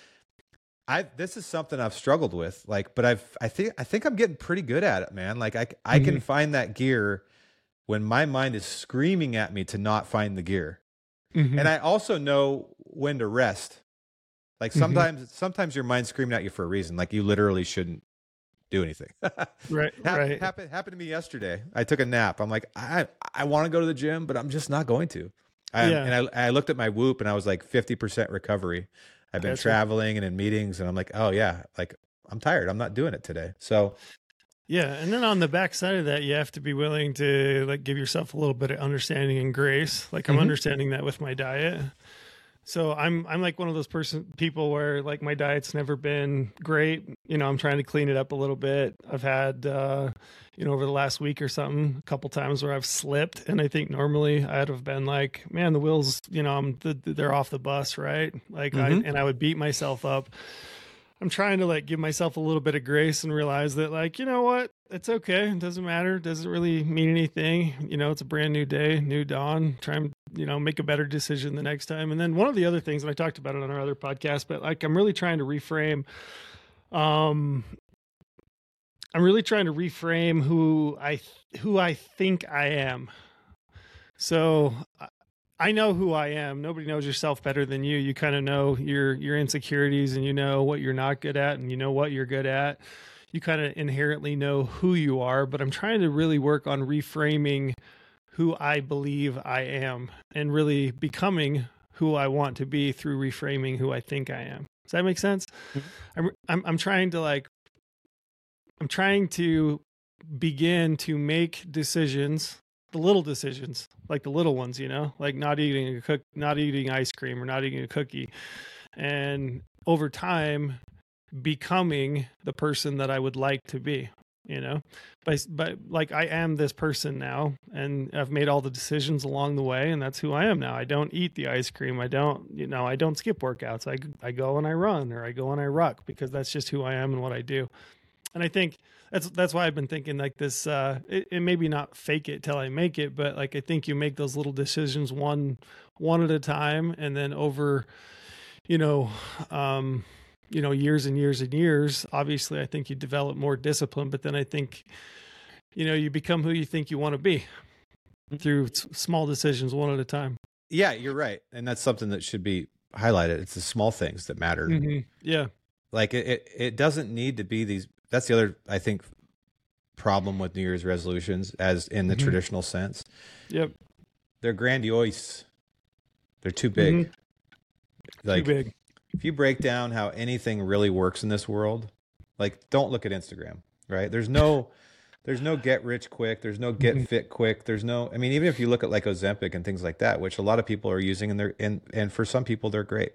I this is something I've struggled with, like, but I've I think I think I'm getting pretty good at it, man. Like I I mm-hmm. can find that gear when my mind is screaming at me to not find the gear. Mm-hmm. And I also know when to rest. Like sometimes mm-hmm. sometimes your mind's screaming at you for a reason. Like you literally shouldn't do anything. right. Hap- right. Happened, happened to me yesterday. I took a nap. I'm like, I, I want to go to the gym, but I'm just not going to. I, yeah. And I, I looked at my Whoop and I was like fifty percent recovery. I've been That's traveling right. and in meetings and I'm like, oh yeah, like I'm tired. I'm not doing it today. So yeah. And then on the back side of that, you have to be willing to like give yourself a little bit of understanding and grace. Like I'm mm-hmm. understanding that with my diet. So I'm I'm like one of those person people where like my diet's never been great. You know, I'm trying to clean it up a little bit. I've had uh, you know, over the last week or something, a couple times where I've slipped, and I think normally I'd have been like, man, the wheels, you know, I'm the, they're off the bus, right? Like, mm-hmm. I, and I would beat myself up. I'm trying to like give myself a little bit of grace and realize that like, you know what, it's okay. It doesn't matter. It doesn't really mean anything. You know, it's a brand new day, new dawn. Try and, you know, make a better decision the next time. And then one of the other things, and I talked about it on our other podcast, but like, I'm really trying to reframe, um, I'm really trying to reframe who I, who I think I am. So I know who I am. Nobody knows yourself better than you. You kind of know your, your insecurities, and you know what you're not good at, and you know what you're good at. You kind of inherently know who you are, but I'm trying to really work on reframing who I believe I am and really becoming who I want to be through reframing who I think I am. Does that make sense? Mm-hmm. I'm, I'm, I'm trying to like, I'm trying to begin to make decisions, the little decisions, like the little ones, you know, like not eating a cook, not eating ice cream or not eating a cookie. And over time, becoming the person that I would like to be. you know, but, but like I am this person now, and I've made all the decisions along the way, and that's who I am now. I don't eat the ice cream. I don't, you know, I don't skip workouts. I, I go and I run, or I go and I ruck, because that's just who I am and what I do. And I think that's, that's why I've been thinking like this, uh, it, it maybe not fake it till I make it, but like, I think you make those little decisions one, one at a time. And then over, you know, um, you know, years and years and years, obviously I think you develop more discipline, but then I think, you know, you become who you think you want to be through s- small decisions one at a time. Yeah, you're right. And that's something that should be highlighted. It's the small things that matter. Mm-hmm. Yeah. Like it, it, it doesn't need to be these, that's the other, I think, problem with New Year's resolutions, as in the mm-hmm. traditional sense. Yep. They're grandiose. They're too big. Mm-hmm. Like, too big. If you break down how anything really works in this world, like don't look at Instagram, right? There's no, there's no get rich quick. There's no get fit quick. There's no, I mean, even if you look at like Ozempic and things like that, which a lot of people are using, and they're, and, and for some people they're great.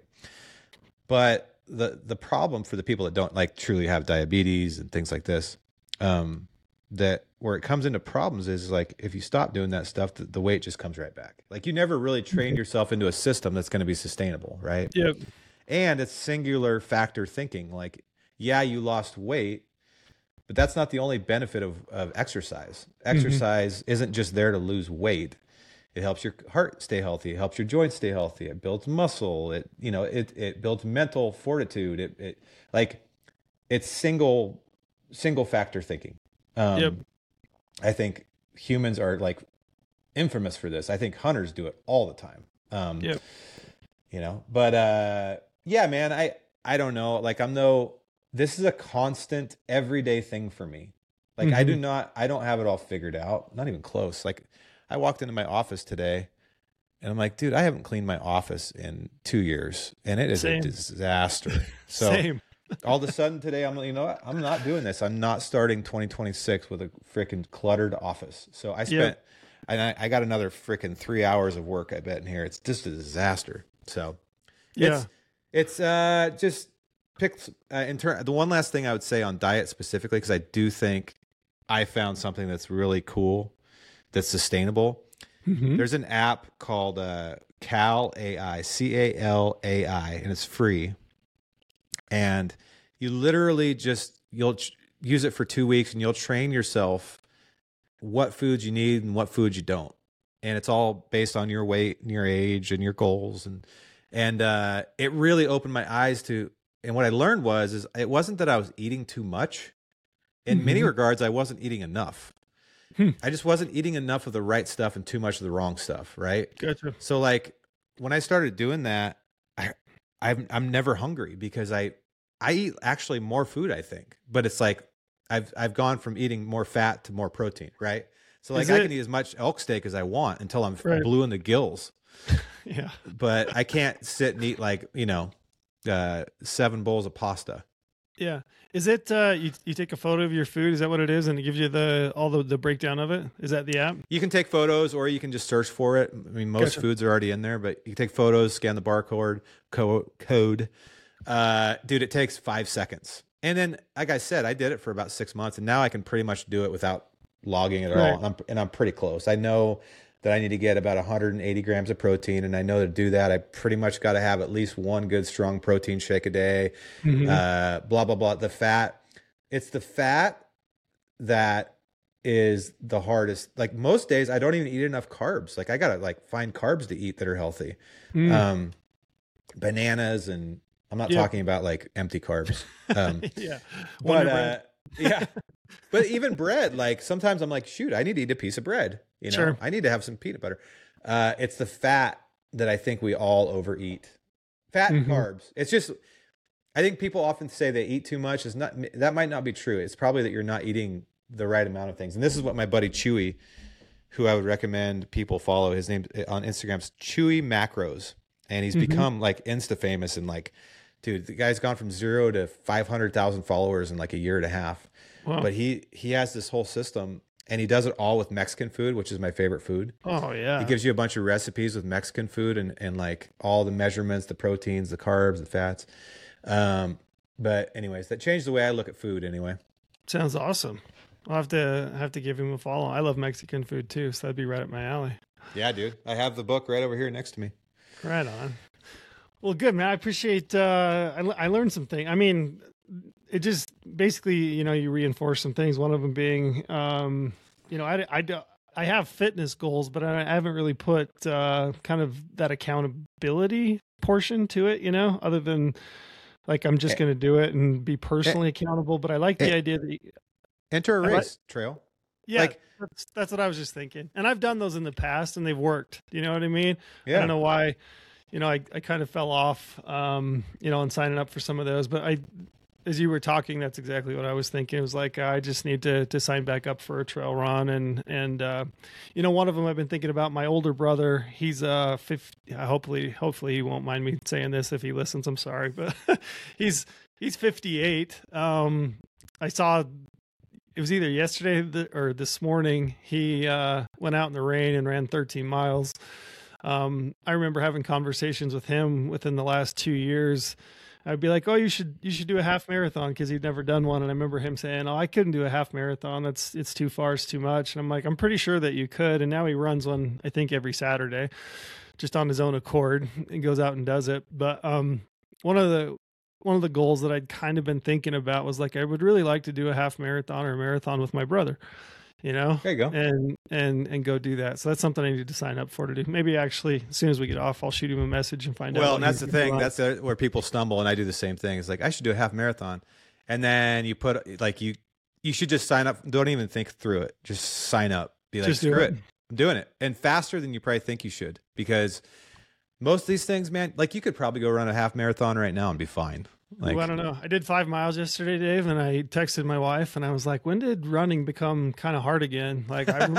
But the, the problem for the people that don't like truly have diabetes and things like this, um, that where it comes into problems is like, if you stop doing that stuff, the, the weight just comes right back. Like you never really trained yourself into a system that's going to be sustainable. Right. Yep. And it's singular factor thinking. Like, yeah, you lost weight, but that's not the only benefit of, of exercise. Exercise mm-hmm. isn't just there to lose weight. It helps your heart stay healthy. It helps your joints stay healthy. It builds muscle. It, you know, it, it builds mental fortitude. It, it like it's single, single factor thinking. Um, yep. I think humans are like infamous for this. I think hunters do it all the time. Um, yep. You know, but, uh, yeah, man, I, I don't know. Like I'm no, this is a constant everyday thing for me. Like mm-hmm. I do not, I don't have it all figured out. Not even close. Like I walked into my office today and I'm like, dude, I haven't cleaned my office in two years and it is Same. a disaster. So Same. all of a sudden today, I'm, you know what? I'm not doing this. I'm not starting twenty twenty-six with a freaking cluttered office. So I spent, yep. and I, I got another freaking three hours of work, I bet, in here. It's just a disaster. So yeah. It's, It's uh, just pick uh, in turn. The one last thing I would say on diet specifically, because I do think I found something that's really cool, that's sustainable. Mm-hmm. There's an app called uh, Cal A I, C A L A I, and it's free. And you literally just you'll ch- use it for two weeks, and you'll train yourself what foods you need and what foods you don't. And it's all based on your weight and your age and your goals and. And uh, it really opened my eyes to, and what I learned was, is it wasn't that I was eating too much. In mm-hmm. many regards, I wasn't eating enough. Hmm. I just wasn't eating enough of the right stuff and too much of the wrong stuff, right? Gotcha. So like when I started doing that, I, I'm I'm never hungry because I I eat actually more food, I think. But it's like I've I've gone from eating more fat to more protein, right? So like I can eat as much elk steak as I want until I'm right. blue in the gills. Yeah. But I can't sit and eat like, you know, uh, seven bowls of pasta. Yeah. Is it, uh, you, you take a photo of your food? Is that what it is? And it gives you the, all the, the breakdown of it? Is that the app? You can take photos or you can just search for it. I mean, most gotcha. foods are already in there, but you take photos, scan the barcode co- code. Uh, dude, it takes five seconds. And then, like I said, I did it for about six months and now I can pretty much do it without logging it at right. all. And I'm, and I'm pretty close. I know that I need to get about one hundred eighty grams of protein. And I know to do that, I pretty much got to have at least one good strong protein shake a day, mm-hmm. uh, blah, blah, blah. The fat, it's the fat that is the hardest. Like most days, I don't even eat enough carbs. Like I got to like find carbs to eat that are healthy. Mm. Um, bananas. And I'm not yeah. talking about like empty carbs. Um, yeah. But, uh, yeah. But even bread, like sometimes I'm like, shoot, I need to eat a piece of bread. You know, sure. I need to have some peanut butter. Uh, it's the fat that I think we all overeat. Fat mm-hmm. and carbs. It's just, I think people often say they eat too much. It's not, that might not be true. It's probably that you're not eating the right amount of things. And this is what my buddy Chewy, who I would recommend people follow, his name on Instagram's Chewy Macros. And he's mm-hmm. become like Insta famous and like, dude, the guy's gone from zero to five hundred thousand followers in like a year and a half. Wow. But he, he has this whole system and he does it all with Mexican food, which is my favorite food. Oh yeah. He gives you a bunch of recipes with Mexican food and, and like all the measurements, the proteins, the carbs, the fats. Um, but anyways, that changed the way I look at food anyway. Sounds awesome. I'll have to have to give him a follow. I love Mexican food too, so that'd be right up my alley. Yeah, dude. I have the book right over here next to me. Right on. Well, good, man. I appreciate, uh, I, I learned some things. I mean, it just basically, you know, you reinforce some things. One of them being, um, you know, I, I, I have fitness goals, but I haven't really put, uh, kind of that accountability portion to it, you know, other than like, I'm just going to do it and be personally accountable. But I like the idea that you, enter a race like, trail. Yeah. Like, that's, that's what I was just thinking. And I've done those in the past and they've worked. You know what I mean? Yeah. I don't know why, you know, I, I kind of fell off, um, you know, and signing up for some of those, but I, as you were talking, that's exactly what I was thinking. It was like, I just need to, to sign back up for a trail run. And, and, uh, you know, one of them I've been thinking about, my older brother, he's, uh, fifty, hopefully, hopefully he won't mind me saying this if he listens, I'm sorry, but he's, he's fifty-eight. Um, I saw, it was either yesterday or this morning, he, uh, went out in the rain and ran thirteen miles. Um, I remember having conversations with him within the last two years. I'd be like, "Oh, you should you should do a half marathon," because he'd never done one. And I remember him saying, "Oh, I couldn't do a half marathon. That's it's too far. It's too much." And I'm like, "I'm pretty sure that you could." And now he runs one, I think, every Saturday, just on his own accord, and goes out and does it. But um, one of the one of the goals that I'd kind of been thinking about was like, I would really like to do a half marathon or a marathon with my brother. You know, there you go. And, and, and go do that. So that's something I need to sign up for to do. Maybe actually, as soon as we get off, I'll shoot him a message and find well, out. Well, and that's the thing. About. That's a, where people stumble. And I do the same thing. It's like, I should do a half marathon. And then you put like, you, you should just sign up. Don't even think through it. Just sign up. Be like, just screw it. it. I'm doing it. And faster than you probably think you should, because most of these things, man, like you could probably go run a half marathon right now and be fine. Like, Ooh, I don't know. I did five miles yesterday, Dave, and I texted my wife and I was like, when did running become kind of hard again? Like, I,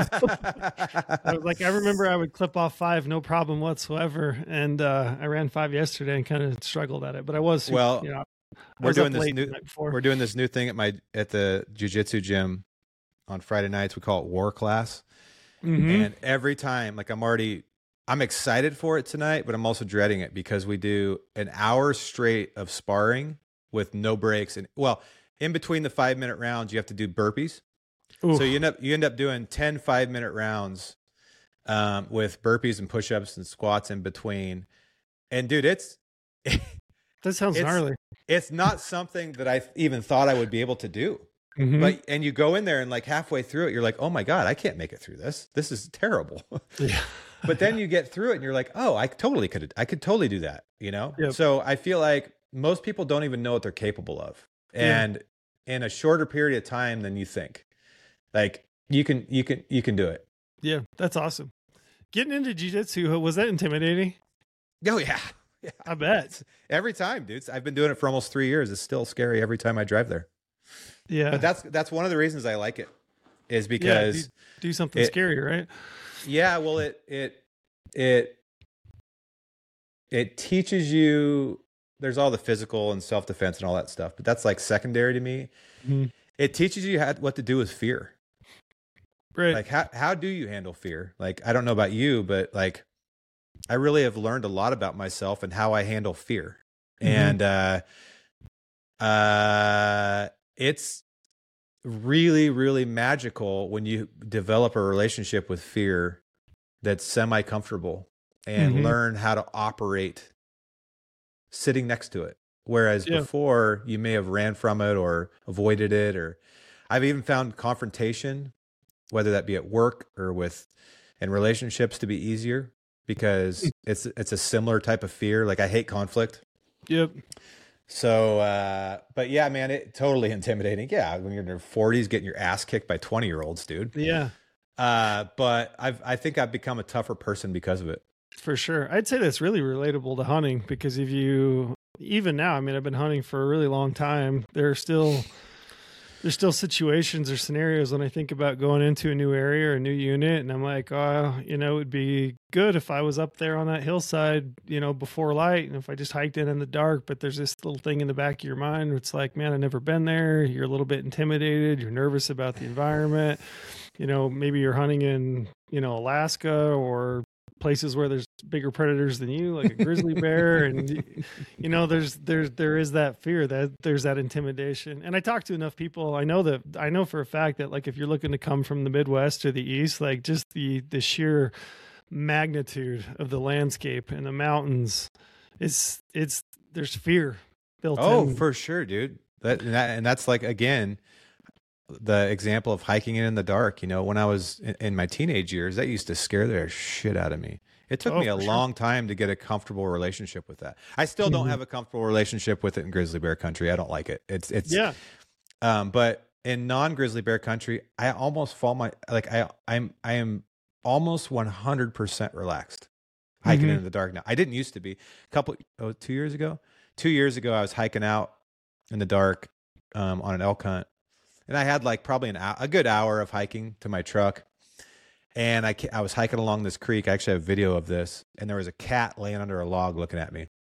I was like, I remember I would clip off five, no problem whatsoever. And, uh, I ran five yesterday and kind of struggled at it, but I was, super, well, you know, we're doing this new, we're doing this new thing at my, at the jiu-jitsu gym on Friday nights. We call it war class. Mm-hmm. And every time, like I'm already, I'm excited for it tonight, but I'm also dreading it because we do an hour straight of sparring with no breaks. And well, in between the five minute rounds, you have to do burpees. Oof. So you end up, you end up doing ten five minute rounds um, with burpees and push-ups and squats in between. And dude, it's, that sounds it's, gnarly. It's not something that I even thought I would be able to do. Mm-hmm. But, and you go in there and like halfway through it, you're like, oh my God, I can't make it through this. This is terrible. Yeah. But then you get through it and you're like, oh, I totally could, I could totally do that. You know? Yep. So I feel like most people don't even know what they're capable of. And yeah. in a shorter period of time than you think, like you can, you can, you can do it. Yeah. That's awesome. Getting into jiu-jitsu, was that intimidating? Oh yeah. Yeah. I bet. Every time, dude. I've been doing it for almost three years. It's still scary every time I drive there. Yeah. But that's, that's one of the reasons I like it is because yeah, do, do something it, scary, right? Yeah, well, it it it it teaches you. There's all the physical and self defense and all that stuff, but that's like secondary to me. Mm-hmm. It teaches you how, what to do with fear. Right. Like how how do you handle fear? Like I don't know about you, but like I really have learned a lot about myself and how I handle fear, mm-hmm. and uh, uh, it's really, really magical when you develop a relationship with fear that's semi-comfortable and mm-hmm. learn how to operate sitting next to it. Whereas yeah. before you may have ran from it or avoided it, or I've even found confrontation, whether that be at work or with in relationships, to be easier because it's, it's a similar type of fear. Like I hate conflict. Yep. So, uh, but yeah, man, it totally intimidating. Yeah. When you're in your forties, getting your ass kicked by twenty year olds, dude. Yeah. Uh, but I've, I think I've become a tougher person because of it. For sure. I'd say that's really relatable to hunting because if you, even now, I mean, I've been hunting for a really long time. There are still, there's still situations or scenarios when I think about going into a new area or a new unit and I'm like, oh, you know, it would be good if I was up there on that hillside, you know, before light. And if I just hiked in in the dark, but there's this little thing in the back of your mind where it's like, man, I've never been there. You're a little bit intimidated. You're nervous about the environment. You know, maybe you're hunting in, you know, Alaska or, places where there's bigger predators than you, like a grizzly bear, and you know, there's there's there is that fear, that there's that intimidation. And I talk to enough people. I know that I know for a fact that like if you're looking to come from the Midwest or the East, like just the the sheer magnitude of the landscape and the mountains, it's it's there's fear built oh, in. Oh, for sure, dude. That and, that and that's like again the example of hiking it in the dark. You know, when I was in, in my teenage years, that used to scare the shit out of me. It took Oh, me a for long time to get a comfortable relationship with that. I still don't Mhm. have a comfortable relationship with it in grizzly bear country. I don't like it. It's it's Yeah. Um, but in non-grizzly bear country, I almost fall my like I I'm I am almost one hundred percent relaxed hiking Mhm. in the dark now. I didn't used to be. A couple oh, two years ago. Two years ago, I was hiking out in the dark um, on an elk hunt, and I had like probably an hou- a good hour of hiking to my truck. And I ca- I was hiking along this creek. I actually have video of this, and there was a cat laying under a log looking at me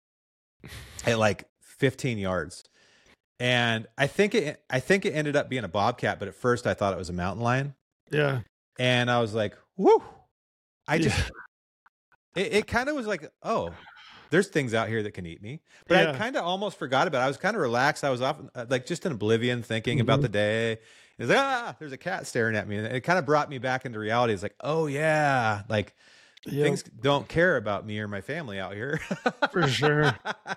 at like fifteen yards. And I think it I think it ended up being a bobcat, but at first I thought it was a mountain lion. Yeah. And I was like, "Whoo!" I Yeah. just it, it kind of was like, "Oh, there's things out here that can eat me." But Yeah. I kind of almost forgot about it. I was kind of relaxed. I was off uh, like just in oblivion, thinking about Mhm. the day. It's like, ah, there's a cat staring at me, and it kind of brought me back into reality. It's like, oh yeah, like Yeah. things don't care about me or my family out here. For sure.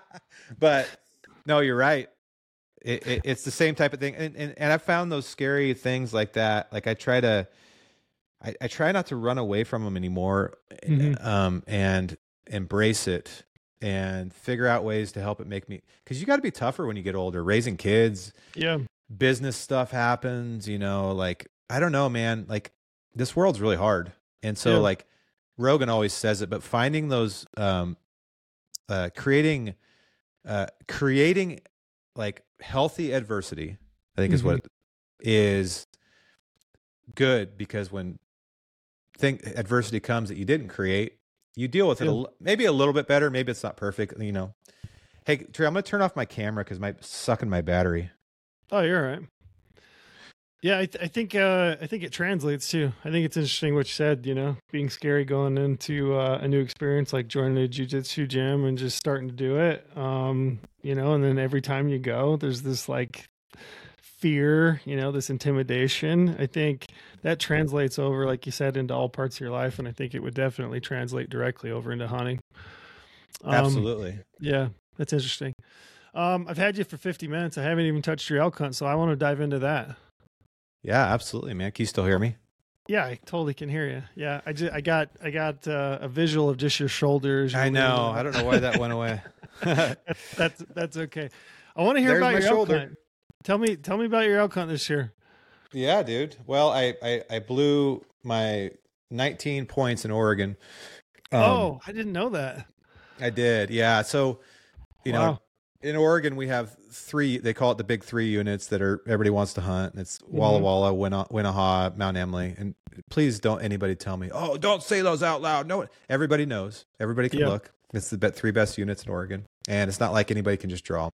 But no, you're right. It, it, it's the same type of thing, and, and and I found those scary things like that. Like I try to, I, I try not to run away from them anymore, Mhm. um, and embrace it and figure out ways to help it make me. Because you got to be tougher when you get older. Raising kids, Yeah. business stuff happens. You know, like I don't know, man. Like this world's really hard, and so Yeah. like Rogan always says it, but finding those, um, uh, creating, uh, creating like healthy adversity, I think is what it is good, because when think adversity comes that you didn't create, you deal with it Yeah. a, l- maybe a little bit better. Maybe it's not perfect, you know. Hey, Trey, I'm going to turn off my camera because my sucking my battery. Oh, you're all right. Yeah, I, th- I think uh, I think it translates too. I think it's interesting what you said. You know, being scary going into uh, a new experience like joining a jiu-jitsu gym and just starting to do it. Um, you know, and then every time you go, there's this like fear. You know, this intimidation. I think that translates over, like you said, into all parts of your life, and I think it would definitely translate directly over into hunting. Um, Absolutely. Yeah, that's interesting. Um, I've had you for fifty minutes. I haven't even touched your elk hunt, so I want to dive into that. Yeah, absolutely, man. Can you still hear me? Yeah, I totally can hear you. Yeah, I just I got I got uh, a visual of just your shoulders. your I know. lean. I don't know why that went away. That's that's okay. I want to hear There's about my your elk shoulder. hunt. Tell me tell me about your elk hunt this year. Yeah, dude. Well, I, I, I blew my nineteen points in Oregon. Um, Oh, I didn't know that. I did. Yeah. So, you know, Wow. in Oregon, we have three, they call it the big three units that are, everybody wants to hunt. And it's Walla Mhm. Walla, Winna- Winnahaw, Mount Emily. And please don't anybody tell me, oh, don't say those out loud. No, everybody knows. Everybody can Yeah. look. It's the be- three best units in Oregon. And it's not like anybody can just draw.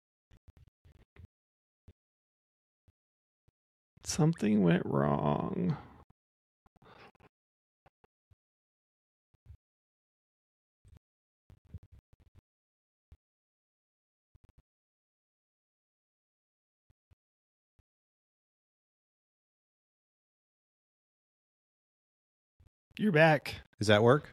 Something went wrong. You're back. Does that work?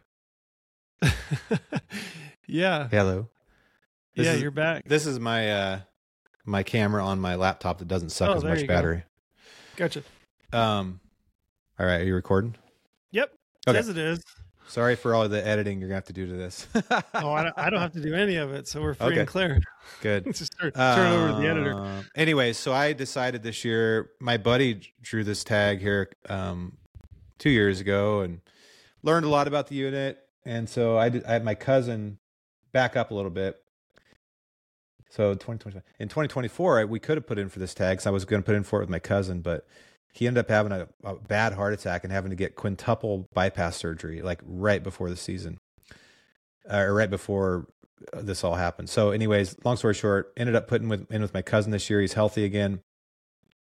Yeah. Hello. This Yeah, is- you're back. This is my, uh, my camera on my laptop that doesn't suck Oh, as there much you go. battery. Gotcha. Um, all right. Are you recording? Yep. Okay. Says it is. Sorry for all the editing you're gonna have to do to this. Oh, I don't, I don't have to do any of it, so we're free Okay. and clear. Good. Just turn, turn it over to the editor. Um, Anyway, so I decided this year, my buddy drew this tag here um, two years ago and learned a lot about the unit. And so I, did, I had my cousin back up a little bit. So twenty twenty in twenty twenty-four, I, we could have put in for this tag. So I was going to put in for it with my cousin, but he ended up having a, a bad heart attack and having to get quintuple bypass surgery, like right before the season, uh, or right before this all happened. So anyways, long story short, ended up putting with, in with my cousin this year. He's healthy again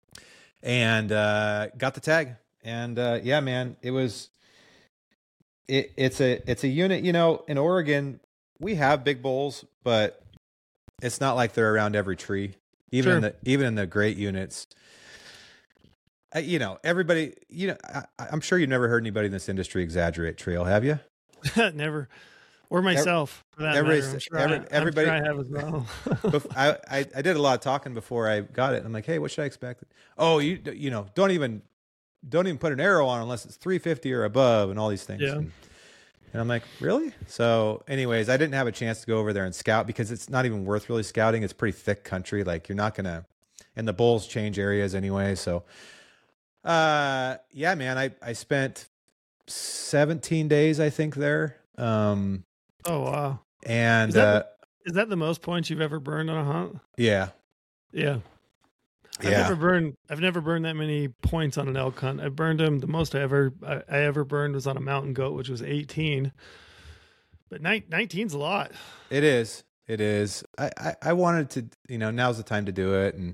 and uh, got the tag. And uh, yeah, man, it was, it, it's a it's a unit. You know, in Oregon, we have big bulls, but it's not like they're around every tree. Even Sure. in the even in the great units, uh, you know, everybody. You know, I, I'm sure you've never heard anybody in this industry exaggerate trail, have you? Never. Or myself, for that every- matter. I'm sure every- I, I'm everybody- sure I have as well. Bef- I, I I did a lot of talking before I got it. I'm like, hey, what should I expect? Oh, you you know, don't even don't even put an arrow on unless it's three fifty or above, and all these things. Yeah. And, and I'm like, really? So, anyways, I didn't have a chance to go over there and scout because it's not even worth really scouting. It's pretty thick country. Like you're not gonna, and the bulls change areas anyway. So, uh, yeah, man, I I spent seventeen days, I think, there. Um, Oh, wow. and Is that uh, the- Is that the most points you've ever burned on a hunt? yeah, Yeah. I've yeah. never burned. I've never burned that many points on an elk hunt. I burned them. The most I ever I, I ever burned was on a mountain goat, which was eighteen. But nineteen's a lot. It is. It is. I, I, I wanted to, you know, now's the time to do it. And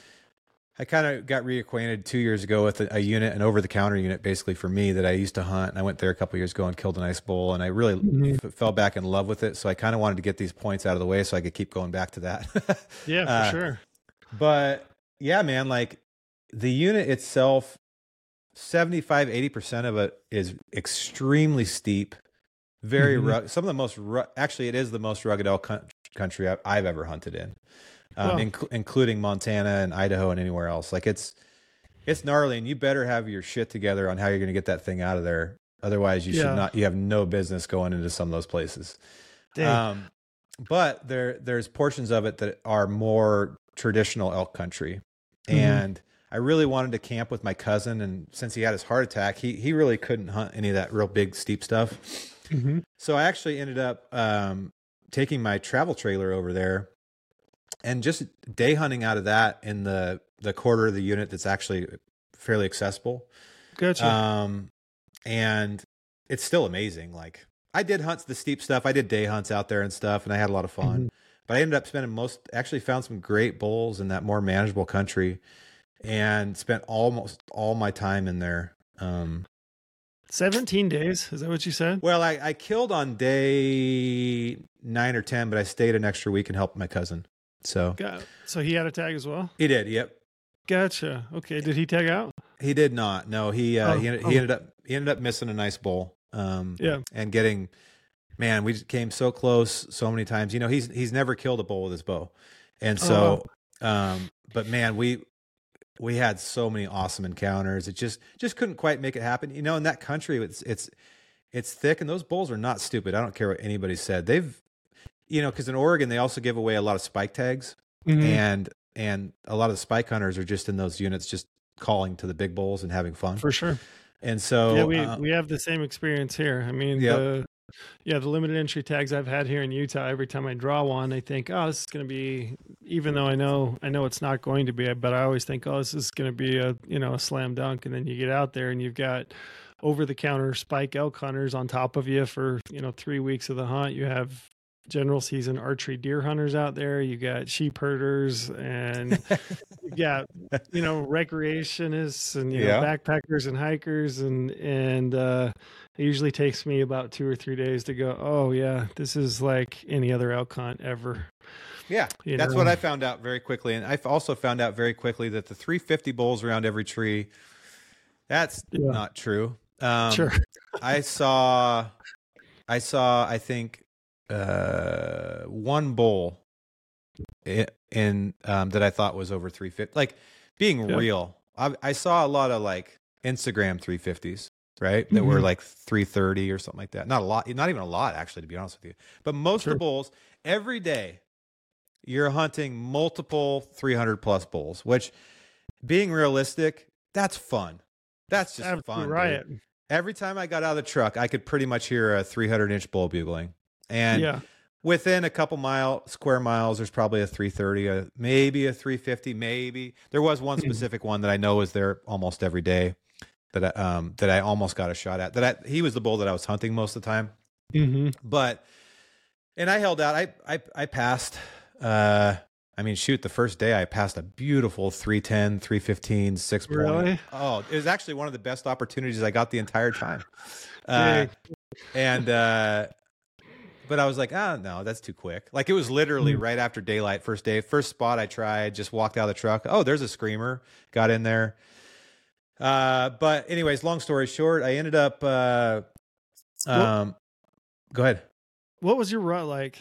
I kind of got reacquainted two years ago with a, a unit, an over-the-counter unit, basically for me that I used to hunt. And I went there a couple years ago and killed a nice bull, and I really Mhm. f- fell back in love with it. So I kind of wanted to get these points out of the way so I could keep going back to that. Yeah, for Uh, sure. But yeah, man, like the unit itself, seventy-five, eighty percent of it is extremely steep, very Mhm. rugged. Some of the most, ru- actually, it is the most rugged elk coun- country I've, I've ever hunted in, um, Wow. inc- including Montana and Idaho and anywhere else. Like it's, it's gnarly, and you better have your shit together on how you're going to get that thing out of there. Otherwise, you Yeah. should not, you have no business going into some of those places. Dang. Um, but there, there's portions of it that are more traditional elk country. Mhm. And I really wanted to camp with my cousin. And since he had his heart attack, he, he really couldn't hunt any of that real big, steep stuff. Mhm. So I actually ended up, um, taking my travel trailer over there and just day hunting out of that in the, the quarter of the unit that's actually fairly accessible. Gotcha. Um, and it's still amazing. Like I did hunts, the steep stuff. I did day hunts out there and stuff, and I had a lot of fun. Mhm. But I ended up spending most, actually found some great bulls in that more manageable country, and spent almost all my time in there. Um, seventeen days. Is that what you said? well, I, I killed on day nine or ten, but I stayed an extra week and helped my cousin. So Got, so he had a tag as well? he did. Yep. Gotcha. Okay. Did he tag out? He did not. No, he, uh, Oh, he, ended, oh. he ended up, he ended up missing a nice bull. Um, Yeah. and getting, man, we just came so close so many times. You know, he's he's never killed a bull with his bow, and so, um, but man, we we had so many awesome encounters. It just just couldn't quite make it happen. You know, in that country, it's it's it's thick, and those bulls are not stupid. I don't care what anybody said. They've, you know, because in Oregon they also give away a lot of spike tags, Mhm. and and a lot of the spike hunters are just in those units, just calling to the big bulls and having fun. For sure. And so, Yeah, we uh, we have the same experience here. I mean, Yep. the yeah, the limited entry tags I've had here in Utah. Every time I draw one, I think, oh, this is going to be. Even though I know I know it's not going to be, but I always think, oh, this is going to be a you know a slam dunk. And then you get out there and you've got over the counter spike elk hunters on top of you for you know three weeks of the hunt. You have general season archery deer hunters out there. You got sheep herders and you got you know recreationists and you know, Yeah. backpackers and hikers and and uh it usually takes me about two or three days to go, oh yeah, this is like any other elk hunt ever. yeah, You that's know? what I found out very quickly. And I also found out very quickly that the three fifty bulls around every tree, that's Yeah. not true. Um, Sure. I saw, I saw, I think, uh, one bull in, in um, that I thought was over three fifty. Like being Yeah. real, I, I saw a lot of like Instagram three fifties, right? That were Mhm. like three thirty or something like that. Not a lot, not even a lot, actually, to be honest with you. But most of Sure. the bulls, every day, you're hunting multiple three hundred plus bulls, which, being realistic, that's fun. That's just Absolute fun. dude. riot. Every time I got out of the truck, I could pretty much hear a three hundred inch bull bugling. And Yeah. within a couple mile square miles, there's probably a three thirty, a, maybe a three fifty, maybe. There was one Hmm. specific one that I know is there almost every day that I, um, that I almost got a shot at. That I, he was the bull that I was hunting most of the time. hmm But, and I held out. I I, I passed. Uh, I mean, shoot, the first day I passed a beautiful three ten, three fifteen, six point. Really? Oh, it was actually one of the best opportunities I got the entire time. Uh, Dang. And, uh, but I was like, oh, no, that's too quick. Like it was literally right after daylight, first day, first spot I tried, just walked out of the truck. Oh, there's a screamer. Got in there. Uh, but anyways, long story short, I ended up, uh, um, what, go ahead. What was your rut like?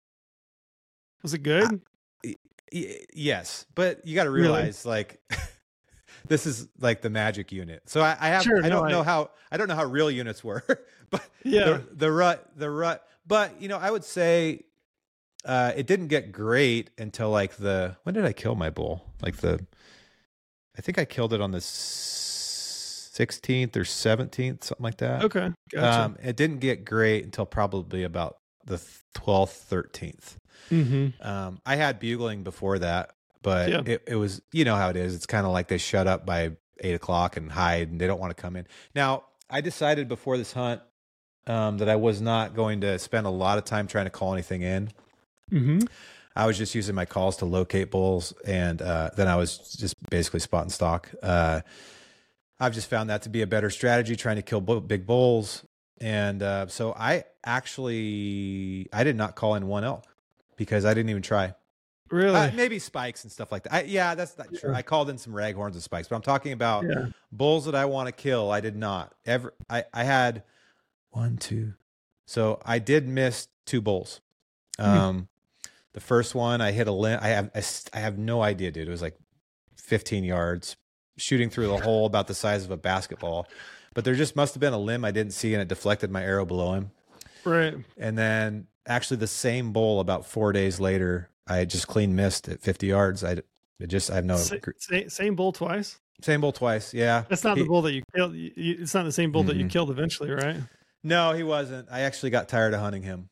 Was it good? I, yes, but you got to realize really? like this is like the magic unit. So I, I have, sure, I don't no, know I... how, I don't know how real units were, but yeah, the, the rut, the rut, but you know, I would say, uh, it didn't get great until like the, when did I kill my bull? Like the, I think I killed it on the sixteenth or seventeenth, something like that. Okay. Gotcha. Um, it didn't get great until probably about the twelfth, thirteenth. Mm-hmm. Um, I had bugling before that, but yeah. it, it was, you know how it is. It's kind of like they shut up by eight o'clock and hide and they don't want to come in. Now, I decided before this hunt um, that I was not going to spend a lot of time trying to call anything in. Mm-hmm. I was just using my calls to locate bulls, and uh, then I was just basically spot and stock. Uh, I've just found that to be a better strategy, trying to kill big bulls. And uh, so I actually, I did not call in one elk because I didn't even try. Really? Uh, maybe spikes and stuff like that. I, yeah, that's not true. I called in some raghorns and spikes, but I'm talking about yeah. bulls that I want to kill. I did not ever. I, I had one, two. So I did miss two bulls. Um, the first one I hit a limb. I have, I, I have no idea, dude. It was like fifteen yards shooting through the hole about the size of a basketball, but there just must've been a limb I didn't see and it deflected my arrow below him. Right. And then actually the same bull about four days later, I just clean missed at fifty yards. I it just, I have no. Same, same bull twice? Same bull twice. Yeah. That's not he, the bull that you killed. You, you, it's not the same bull mm-hmm. that you killed eventually, right? No, he wasn't. I actually got tired of hunting him.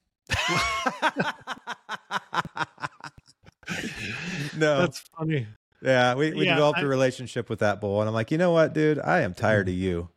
No. That's funny. Yeah. We, we yeah, developed I, a relationship with that bull and I'm like, you know what, dude, I am tired of you.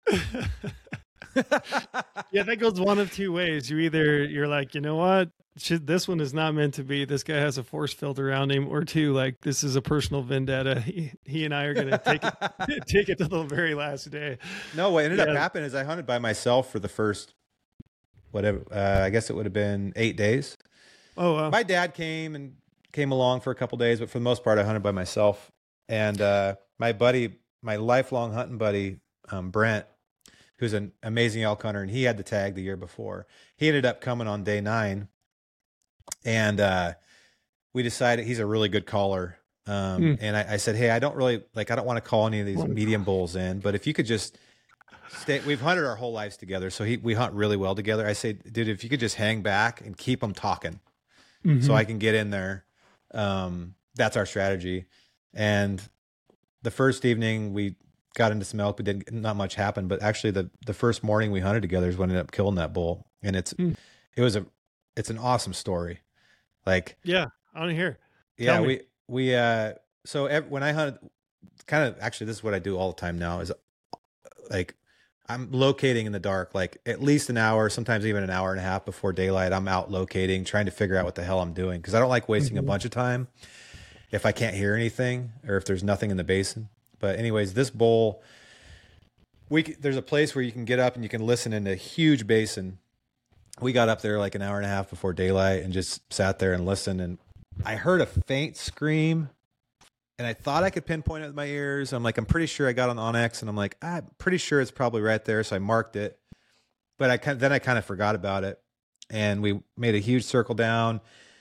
Yeah, that goes one of two ways. You either you're like, you know what, should, this one is not meant to be. This guy has a force field around him, or two, like this is a personal vendetta. He, he and I are going to take it, take it to the very last day. No, what ended yeah. up happening is I hunted by myself for the first, whatever. Uh, I guess it would have been eight days. Oh, wow. My dad came and came along for a couple days, but for the most part, I hunted by myself. And uh, my buddy, my lifelong hunting buddy, um, Brent, who's an amazing elk hunter, and he had the tag the year before. He ended up coming on day nine, and uh, we decided he's a really good caller. Um, mm. And I, I said, hey, I don't really like, I don't want to call any of these medium bulls in, but if you could just stay, we've hunted our whole lives together, so he, we hunt really well together. I say, dude, if you could just hang back and keep them talking, mm-hmm. so I can get in there. Um, that's our strategy. And the first evening we got into some elk, but didn't, not much happened. But actually the, the first morning we hunted together is when I ended up killing that bull. And it's, mm. it was a, it's an awesome story. Like, yeah, I want to hear. Yeah. We, we, uh, so every, when I hunted, kind of, actually, this is what I do all the time now is like, I'm locating in the dark, like at least an hour, sometimes even an hour and a half before daylight. I'm out locating, trying to figure out what the hell I'm doing. Cause I don't like wasting mm-hmm. a bunch of time if I can't hear anything or if there's nothing in the basin. But anyways, this bull, we, there's a place where you can get up and you can listen in a huge basin. We got up there like an hour and a half before daylight and just sat there and listened. And I heard a faint scream and I thought I could pinpoint it with my ears. I'm like, I'm pretty sure I got on Onyx, and I'm like, I'm pretty sure it's probably right there. So I marked it, but I kind then I kind of forgot about it. And we made a huge circle down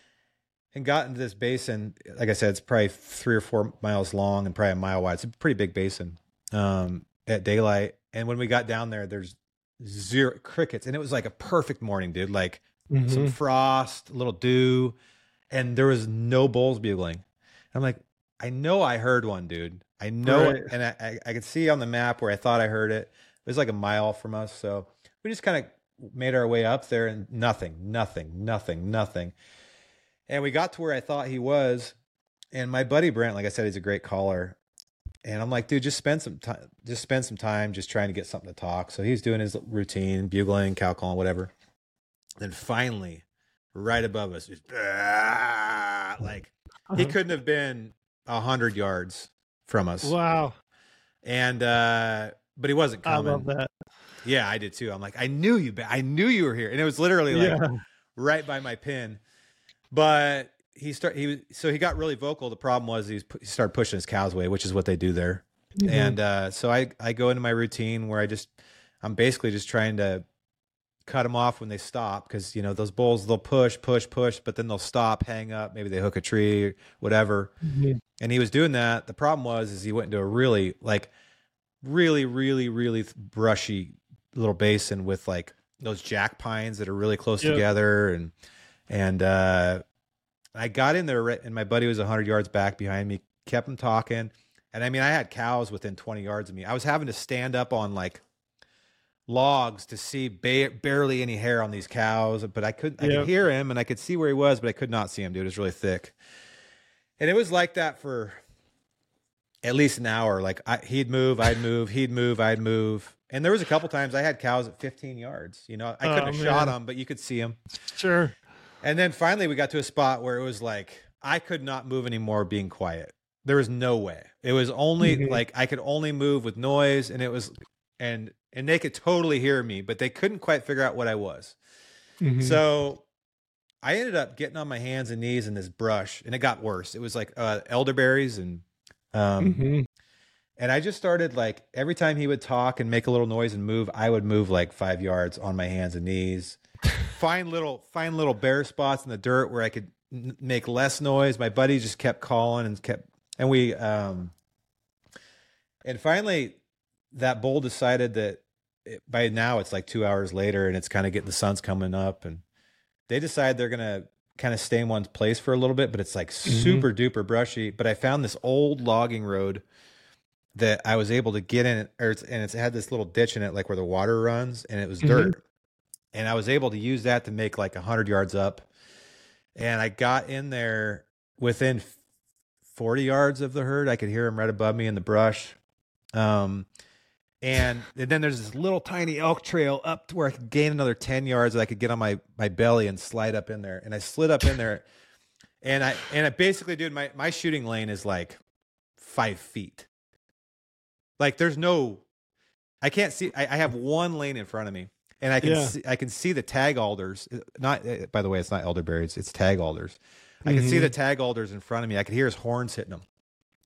and got into this basin. Like I said, it's probably three or four miles long and probably a mile wide. It's a pretty big basin um, at daylight. And when we got down there, there's zero crickets. And it was like a perfect morning, dude. Like mm-hmm. some frost, a little dew, and there was no bulls bugling. I'm like, I know I heard one, dude. I know right. it. And I, I, I could see on the map where I thought I heard it. It was like a mile from us. So we just kind of made our way up there and nothing, nothing, nothing, nothing. And we got to where I thought he was. And my buddy Brent, like I said, he's a great caller. And I'm like, dude, just spend some time, just spend some time just trying to get something to talk. So he's doing his routine, bugling, cow calling, whatever. Then finally, right above us, just ah, like uh-huh. he couldn't have been a hundred yards from us. Wow. And uh, but he wasn't I coming. love that. Yeah, I did too. I'm like, I knew you, I knew you were here. And it was literally like Yeah. right by my pin. But he start he was so he got really vocal. The problem was he's, he started pushing his cows away, which is what they do there. Mm-hmm. And uh, so I, I go into my routine where I just, I'm basically just trying to cut them off when they stop. Cause you know, those bulls, they'll push, push, push, but then they'll stop, hang up. Maybe they hook a tree or whatever. Mm-hmm. And he was doing that. The problem was, is he went into a really like really, really, really brushy little basin with like those jack pines that are really close yep. together. And, and uh, I got in there and my buddy was a hundred yards back behind me, kept him talking. And I mean, I had cows within twenty yards of me. I was having to stand up on like logs to see ba- barely any hair on these cows, but I could, I yep. could hear him and I could see where he was, but I could not see him, dude. It was really thick. And it was like that for at least an hour. Like I, he'd move, I'd move, he'd move, I'd move. And there was a couple times I had cows at fifteen yards, you know, I couldn't oh, have man. shot them, but you could see them. Sure. And then finally we got to a spot where it was like, I could not move anymore being quiet. There was no way. It was only mm-hmm. like I could only move with noise, and it was and and they could totally hear me, but they couldn't quite figure out what I was. Mm-hmm. So I ended up getting on my hands and knees in this brush, and it got worse. It was like uh, elderberries, and um, mm-hmm. and I just started like every time he would talk and make a little noise and move, I would move like five yards on my hands and knees, find little find little bare spots in the dirt where I could n- make less noise. My buddy just kept calling and kept. And we, um, and finally that bull decided that it, by now it's like two hours later and it's kind of getting, the sun's coming up and they decide they're going to kind of stay in one place for a little bit, but it's like mm-hmm. super duper brushy. But I found this old logging road that I was able to get in, or it's, and it's had this little ditch in it, like where the water runs, and it was mm-hmm. dirt. And I was able to use that to make like a hundred yards up. And I got in there within forty yards of the herd. I could hear him right above me in the brush. Um, and, and then there's this little tiny elk trail up to where I could gain another ten yards that I could get on my, my belly and slide up in there. And I slid up in there and I, and I basically, dude, my, my shooting lane is like five feet. Like there's no, I can't see, I, I have one lane in front of me and I can yeah. see, I can see the tag alders. Not, by the way, it's not elderberries, it's tag alders. I could mm-hmm. see the tag alders in front of me. I could hear his horns hitting them.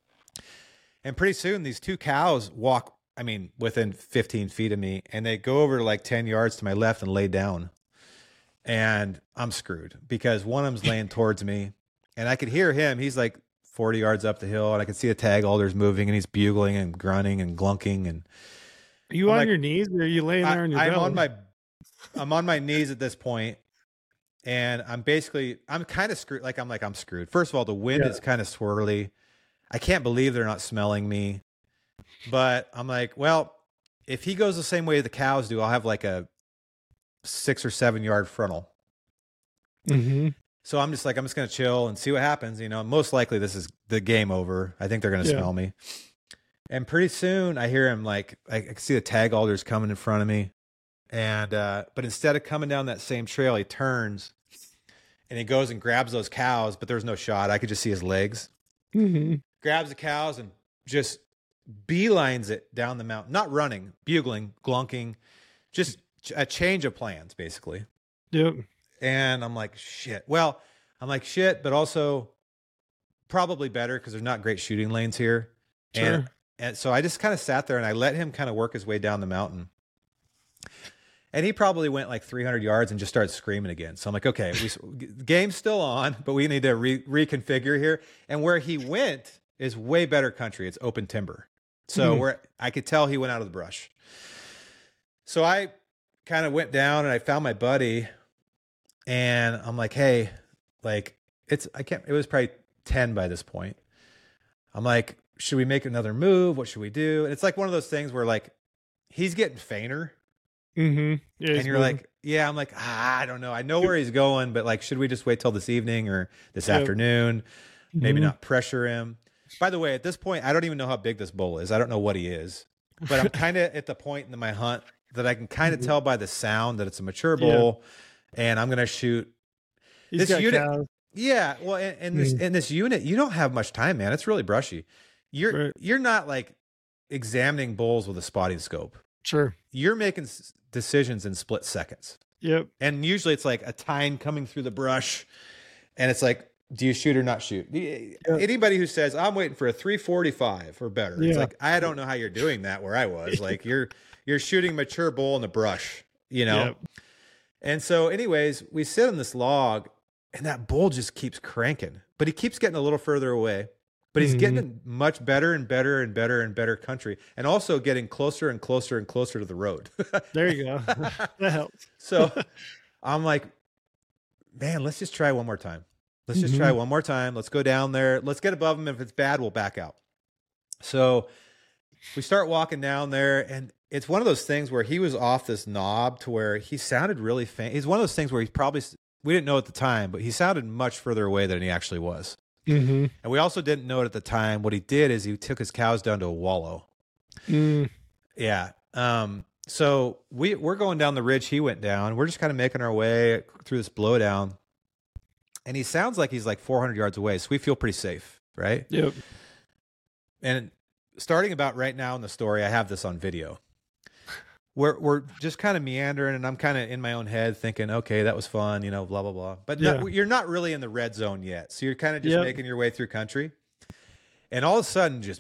And pretty soon these two cows walk, I mean, within fifteen feet of me, and they go over like ten yards to my left and lay down. And I'm screwed because one of them's laying towards me and I could hear him. He's like forty yards up the hill and I could see the tag alders moving and he's bugling and grunting and glunking. And are you I'm on like, your knees or are you laying there I, on your I'm belly? on my, I'm on my knees at this point. And I'm basically, I'm kind of screwed. Like, I'm like, I'm screwed. First of all, the wind yeah. is kind of swirly. I can't believe they're not smelling me. But I'm like, well, if he goes the same way the cows do, I'll have like a six or seven yard frontal. Mm-hmm. So I'm just like, I'm just going to chill and see what happens. You know, most likely this is the game over. I think they're going to yeah. smell me. And pretty soon I hear him like, I, I can see the tag alders coming in front of me. And, uh, but instead of coming down that same trail, he turns and he goes and grabs those cows, but there's no shot. I could just see his legs. Mm-hmm. Grabs the cows and just beelines it down the mountain, not running, bugling, glunking, just a change of plans, basically. Yep. And I'm like, shit. Well, I'm like, shit, but also probably better because there's not great shooting lanes here. Sure. And, and so I just kind of sat there and I let him kind of work his way down the mountain. And he probably went like three hundred yards and just started screaming again. So I'm like, okay, we, the game's still on, but we need to re- reconfigure here. And where he went is way better country. It's open timber. So mm-hmm. where I could tell he went out of the brush. So I kind of went down and I found my buddy and I'm like, hey, like it's, I can't, it was probably ten by this point. I'm like, should we make another move? What should we do? And it's like one of those things where like, he's getting fainter. Mm-hmm. Yeah, and you're moving. Like, yeah, I'm like, ah, I don't know. I know where he's going, but like, should we just wait till this evening or this yep. afternoon? Maybe mm-hmm. not pressure him. By the way, at this point, I don't even know how big this bull is. I don't know what he is, but I'm kind of at the point in my hunt that I can kind of mm-hmm. tell by the sound that it's a mature bull yeah. and I'm going to shoot he's this got unit. Cows. Yeah. Well, in, in this, mm-hmm. in this unit, you don't have much time, man. It's really brushy. You're, right. you're not like examining bulls with a spotting scope. Sure. You're making s- decisions in split seconds. Yep. And usually it's like a tine coming through the brush. And it's like, do you shoot or not shoot? Yep. Anybody who says, I'm waiting for a three forty-five or better. Yeah. It's like, I don't know how you're doing that where I was. Like you're you're shooting mature bull in the brush, you know? Yep. And so anyways, we sit on this log and that bull just keeps cranking. But he keeps getting a little further away. But he's mm-hmm. getting much better and better and better and better country, and also getting closer and closer and closer to the road. There you go. That helps. So I'm like, man, let's just try one more time. Let's just mm-hmm. try one more time. Let's go down there. Let's get above him. If it's bad, we'll back out. So we start walking down there, and it's one of those things where he was off this knob to where he sounded really faint. He's one of those things where he probably, we didn't know at the time, but he sounded much further away than he actually was. Mm-hmm. And we also didn't know it at the time. What he did is he took his cows down to a wallow. Mm. Yeah. Um, so we, we're going down the ridge he went down. We're just kind of making our way through this blowdown. And he sounds like he's like four hundred yards away. So we feel pretty safe, right? Yep. And starting about right now in the story, I have this on video. We're we're just kind of meandering, and I'm kind of in my own head thinking, okay, that was fun, you know, blah, blah, blah. But yeah. not, you're not really in the red zone yet. So you're kind of just yep. making your way through country. And all of a sudden, just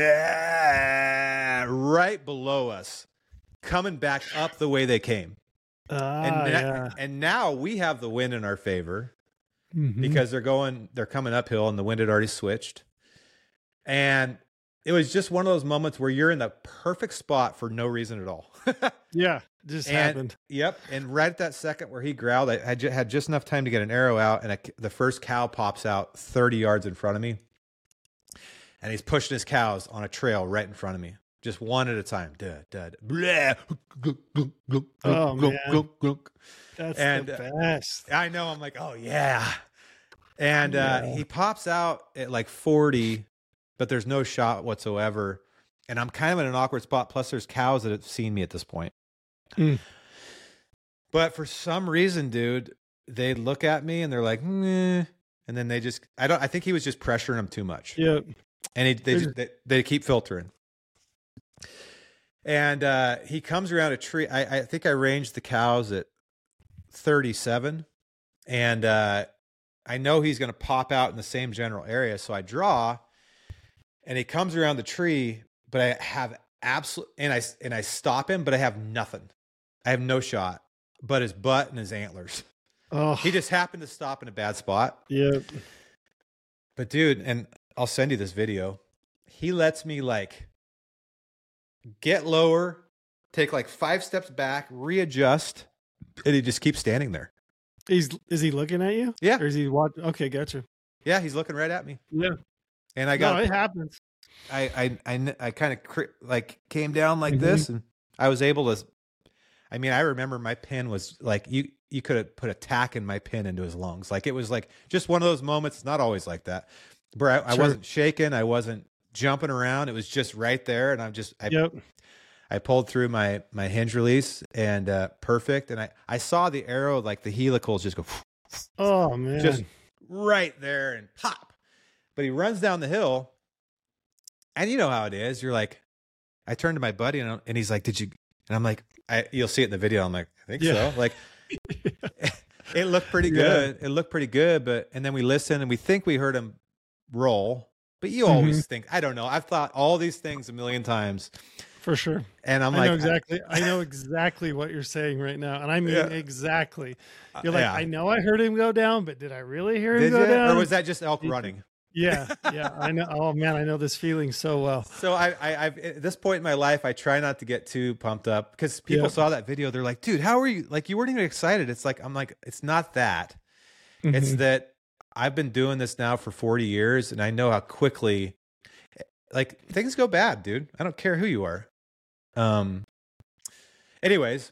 bleh, right below us, coming back up the way they came. Ah, and, na- yeah. and now we have the wind in our favor mm-hmm. because they're going, they're coming uphill, and the wind had already switched. And it was just one of those moments where you're in the perfect spot for no reason at all. Yeah, just and, happened. Yep. And right at that second where he growled, I had, had just enough time to get an arrow out, and a, the first cow pops out thirty yards in front of me. And he's pushing his cows on a trail right in front of me, just one at a time. Duh, duh, duh. Oh, man. That's and, the best. Uh, I know. I'm like, oh, yeah. And yeah. Uh, he pops out at like forty, but there's no shot whatsoever. And I'm kind of in an awkward spot. Plus there's cows that have seen me at this point. Mm. But for some reason, dude, they look at me and they're like, meh. And then they just, I don't, I think he was just pressuring them too much. Yeah. And he, they, just, they, they keep filtering. And uh, he comes around a tree. I, I think I ranged the cows at thirty-seven. And uh, I know he's going to pop out in the same general area. So I draw, and he comes around the tree, but I have absolute, and I, and I stop him, but I have nothing. I have no shot, but his butt and his antlers. Oh, he just happened to stop in a bad spot. Yeah. But dude, and I'll send you this video. He lets me like get lower, take like five steps back, readjust, and he just keeps standing there. He's, is he looking at you? Yeah. Or is he watching? Okay. Gotcha. Yeah. He's looking right at me. Yeah. And I got, no, it happens. I, I, I, I kind of cr- like came down like mm-hmm. this, and I was able to, I mean, I remember my pin was like, you, you could have put a tack in my pin into his lungs. Like it was like just one of those moments. It's not always like that, but I, I sure. wasn't shaking. I wasn't jumping around. It was just right there. And I'm just, I, yep. I pulled through my, my hinge release and uh, perfect. And I, I saw the arrow, like the helicals just go, oh man, just right there and pop. But he runs down the hill. And you know how it is. You're like, I turned to my buddy and, and he's like, did you, and I'm like, I, you'll see it in the video. I'm like, I think yeah. so. Like it looked pretty good. Yeah. It looked pretty good. But, and then we listen and we think we heard him roll, but you mm-hmm. always think, I don't know. I've thought all these things a million times. For sure. And I'm I like, know exactly. I know exactly what you're saying right now. And I mean, yeah. exactly. You're like, yeah. I know I heard him go down, but did I really hear him did go you? down? Or was that just elk running? Yeah, yeah, I know. Oh man, I know this feeling so well. So I, I, I've at this point in my life, I try not to get too pumped up because people yep. saw that video. They're like, "Dude, how are you? Like, you weren't even excited." It's like I'm like, it's not that. Mm-hmm. It's that I've been doing this now for forty years, and I know how quickly, like, things go bad, dude. I don't care who you are. Um. Anyways,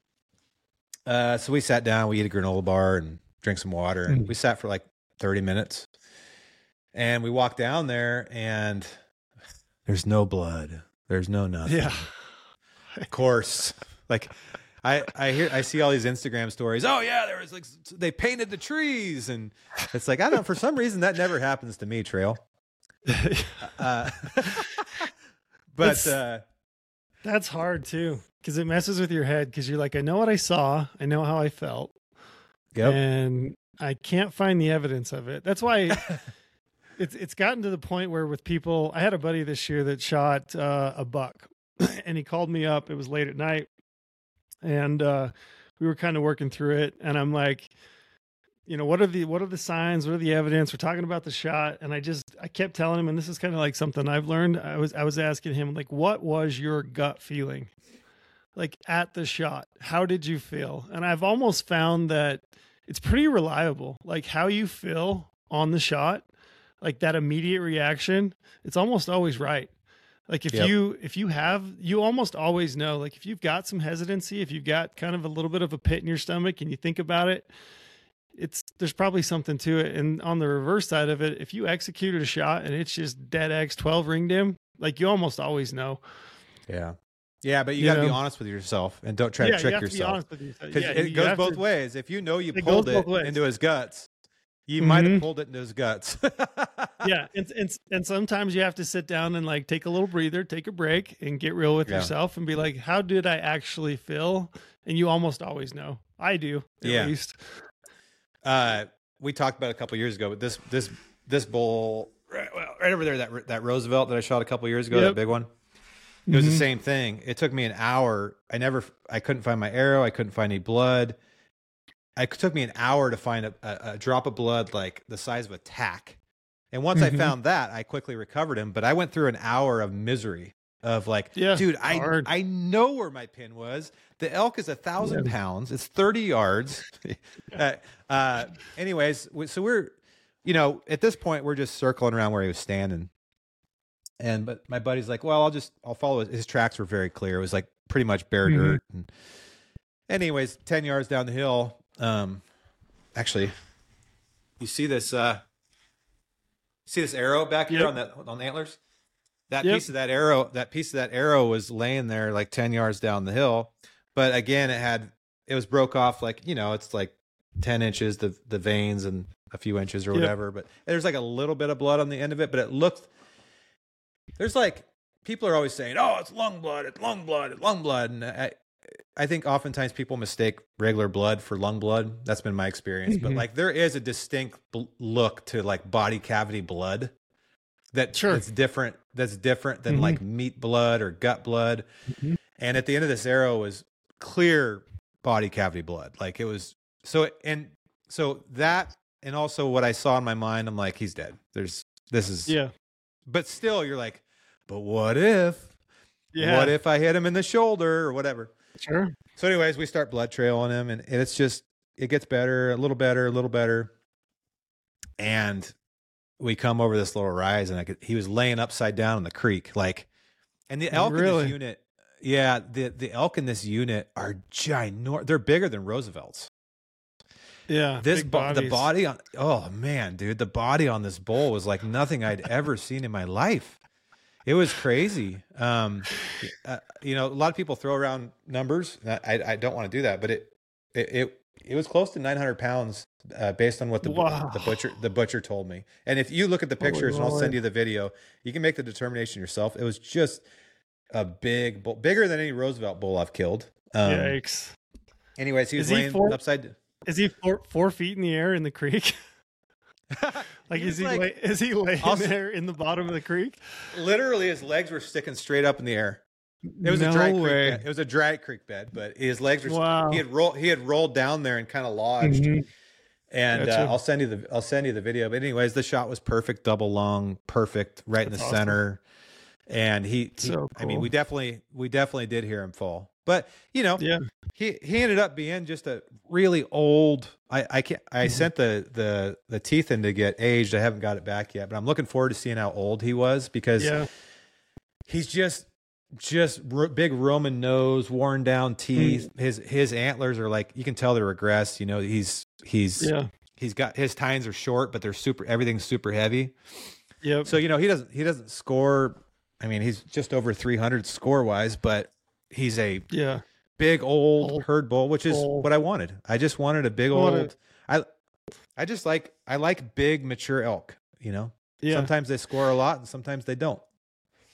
uh, so we sat down, we ate a granola bar and drank some water, and mm-hmm. we sat for like thirty minutes. And we walk down there and there's no blood. There's no nothing. Yeah. Of course. Like I, I hear, I see all these Instagram stories. Oh yeah. There was like, they painted the trees, and it's like, I don't know, for some reason that never happens to me, Trail. uh, but It's- uh, That's hard too, because it messes with your head. Because you're like, I know what I saw, I know how I felt, yep. and I can't find the evidence of it. That's why it's it's gotten to the point where with people, I had a buddy this year that shot uh, a buck, and he called me up. It was late at night, and uh, we were kind of working through it, and I'm like, you know, what are the what are the signs? What are the evidence? We're talking about the shot, and I just I kept telling him, and this is kind of like something I've learned. I was I was asking him like, what was your gut feeling, like at the shot? How did you feel? And I've almost found that it's pretty reliable, like how you feel on the shot, like that immediate reaction. It's almost always right. Like if Yep. you if you have you almost always know. Like if you've got some hesitancy, if you've got kind of a little bit of a pit in your stomach, and you think about it. It's there's probably something to it. And on the reverse side of it, if you executed a shot and it's just dead X twelve ring dim, like you almost always know. Yeah. Yeah, but you, You got to be know? honest with yourself and don't try yeah, to trick you have to be yourself. honest with yourself. Because Yeah, it you goes have both to- ways. If you know you It pulled goes it both ways. into his guts, you might have Mhm. pulled it into his guts. Yeah, and, and and sometimes you have to sit down and like take a little breather, take a break, and get real with Yeah. yourself and be like, how did I actually feel? And you almost always know. I do, at Yeah. least. uh, we talked about it a couple years ago, but this this this bull right, well, right over there, that that Roosevelt that I shot a couple years ago, Yep. that big one. It was Mhm. the same thing. It took me an hour. I never, I couldn't find my arrow. I couldn't find any blood. It took me an hour to find a, a, a drop of blood like the size of a tack. And once Mhm. I found that, I quickly recovered him. But I went through an hour of misery of like, Yeah, dude, it's I hard. I know where my pin was. The elk is a thousand Yeah. pounds. It's thirty yards. uh, uh, anyways, we- so we're, you know, at this point we're just circling around where he was standing. And but my buddy's like, well, I'll just I'll follow his, his tracks were very clear. It was like pretty much bare Mhm. dirt. And anyways, ten yards down the hill, um, actually, you see this uh, see this arrow back here Yep. on that on the antlers. That Yep. piece of that arrow, that piece of that arrow was laying there like ten yards down the hill. But again, it had it was broke off like, you know, it's like ten inches the the veins and a few inches or Yep. whatever. But there's like a little bit of blood on the end of it. But it looked there's like people are always saying, "Oh, it's lung blood, it's lung blood, it's lung blood," and I I think oftentimes people mistake regular blood for lung blood. That's been my experience. But Mhm. like there is a distinct bl- look to like body cavity blood that Sure. that's different. That's different than Mhm. like meat blood or gut blood. Mhm. And at the end of this arrow was clear body cavity blood. Like it was so and so that and also what I saw in my mind, I'm like, he's dead. There's this is Yeah. but still you're like, but what if? Yeah. What if I hit him in the shoulder or whatever? Sure. So, anyways, we start blood trail on him, and, and it's just it gets better, a little better, a little better, and we come over this little rise, and I could, he was laying upside down in the creek, like, and the elk in Really? this unit, yeah, the the elk in this unit are ginormous. They're bigger than Roosevelt's. Yeah. This big bo- the bodies. body on oh man, dude, the body on this bull was like nothing I'd ever seen in my life. It was crazy. Um, uh, you know, a lot of people throw around numbers. I, I don't want to do that, but it, it, it, it was close to nine hundred pounds uh, based on what the Wow. the butcher the butcher told me. And if you look at the pictures, and I'll Lord. send you the video, you can make the determination yourself. It was just a big bull, bigger than any Roosevelt bull I've killed. Um, Yikes. anyways, he was Is he laying four- upside. Is he four, four feet in the air in the creek? Like, He is was he like- lay, is he laying Also- there in the bottom of the creek? Literally, his legs were sticking straight up in the air. It was no a dry way. creek bed. It was a dry creek bed, but his legs were. Wow. He had rolled. He had rolled down there and kind of lodged. Mhm. And Gotcha. uh, I'll send you the. I'll send you the video. But anyways, the shot was perfect, double lung, perfect, right in That's the awesome. center. And he, he So I mean, cool. we definitely, we definitely did hear him fall. But you know, Yeah. he he ended up being just a really old. I I can't. I Mhm. sent the the the teeth in to get aged. I haven't got it back yet, but I'm looking forward to seeing how old he was because Yeah. he's just just r- big Roman nose, worn down teeth. His his antlers are like you can tell they're regressed. You know, he's he's Yeah. he's got his tines are short, but they're super. Everything's super heavy. Yep. So you know he doesn't he doesn't score. I mean, he's just over three hundred score wise, but he's a yeah. big old, Old. herd bull, which is Old. what I wanted. I just wanted a big What a- old. I I just like I like big mature elk. You know, Yeah. sometimes they score a lot, and sometimes they don't.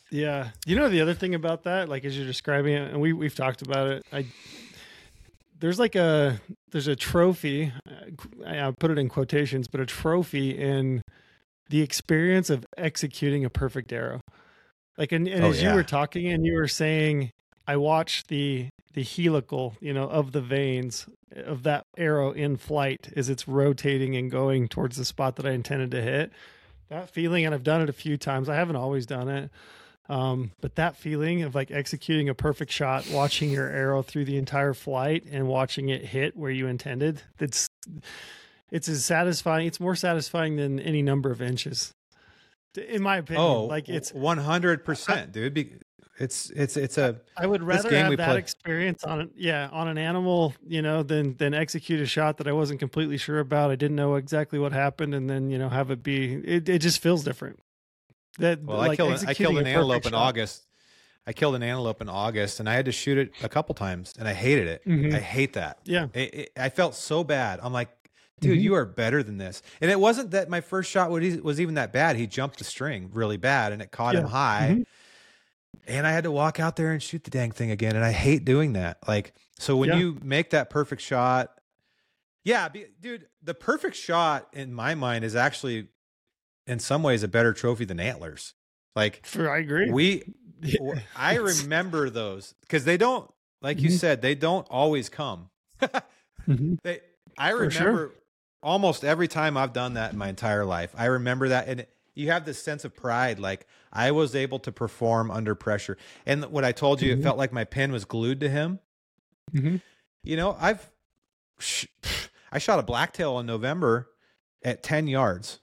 Yeah. You know, the other thing about that, like as you're describing it, and we, we've talked about it, I, there's like a, there's a trophy, I, I put it in quotations, but a trophy in the experience of executing a perfect arrow. Like, and, and Oh, as you yeah. were talking and you were saying, I watched the, the helical, you know, of the veins of that arrow in flight as it's rotating and going towards the spot that I intended to hit. That feeling, and I've done it a few times. I haven't always done it. Um, but that feeling of like executing a perfect shot, watching your arrow through the entire flight and watching it hit where you intended, it's, it's as satisfying. It's more satisfying than any number of inches, in my opinion. Oh, like it's one hundred percent, dude. Be, it's, it's, it's a, I would rather game we have that play- experience on it, yeah, on an animal, you know, than than execute a shot that I wasn't completely sure about. I didn't know exactly what happened, and then you know have it be. It, it just feels different. That well, like I killed, I killed executing an a antelope perfect in shot. August. I killed an antelope in August, and I had to shoot it a couple times, and I hated it. Mhm. I hate that. Yeah. It, it, I felt so bad. I'm like, dude, Mhm. you are better than this. And it wasn't that my first shot was was even that bad. He jumped the string really bad, and it caught him Yeah. high. Mhm. And I had to walk out there and shoot the dang thing again. And I hate doing that. Like, so when Yeah. you make that perfect shot, yeah, be, dude, the perfect shot in my mind is actually in some ways a better trophy than antlers. Like For I agree. we, I remember those because they don't, like you Mhm. said, they don't always come. Mhm. They, I For sure. remember almost every time I've done that in my entire life. I remember that. And you have this sense of pride. Like I was able to perform under pressure. And what I told you, Mhm. it felt like my pin was glued to him. Mhm. You know, I've, sh- I shot a blacktail in November at ten yards.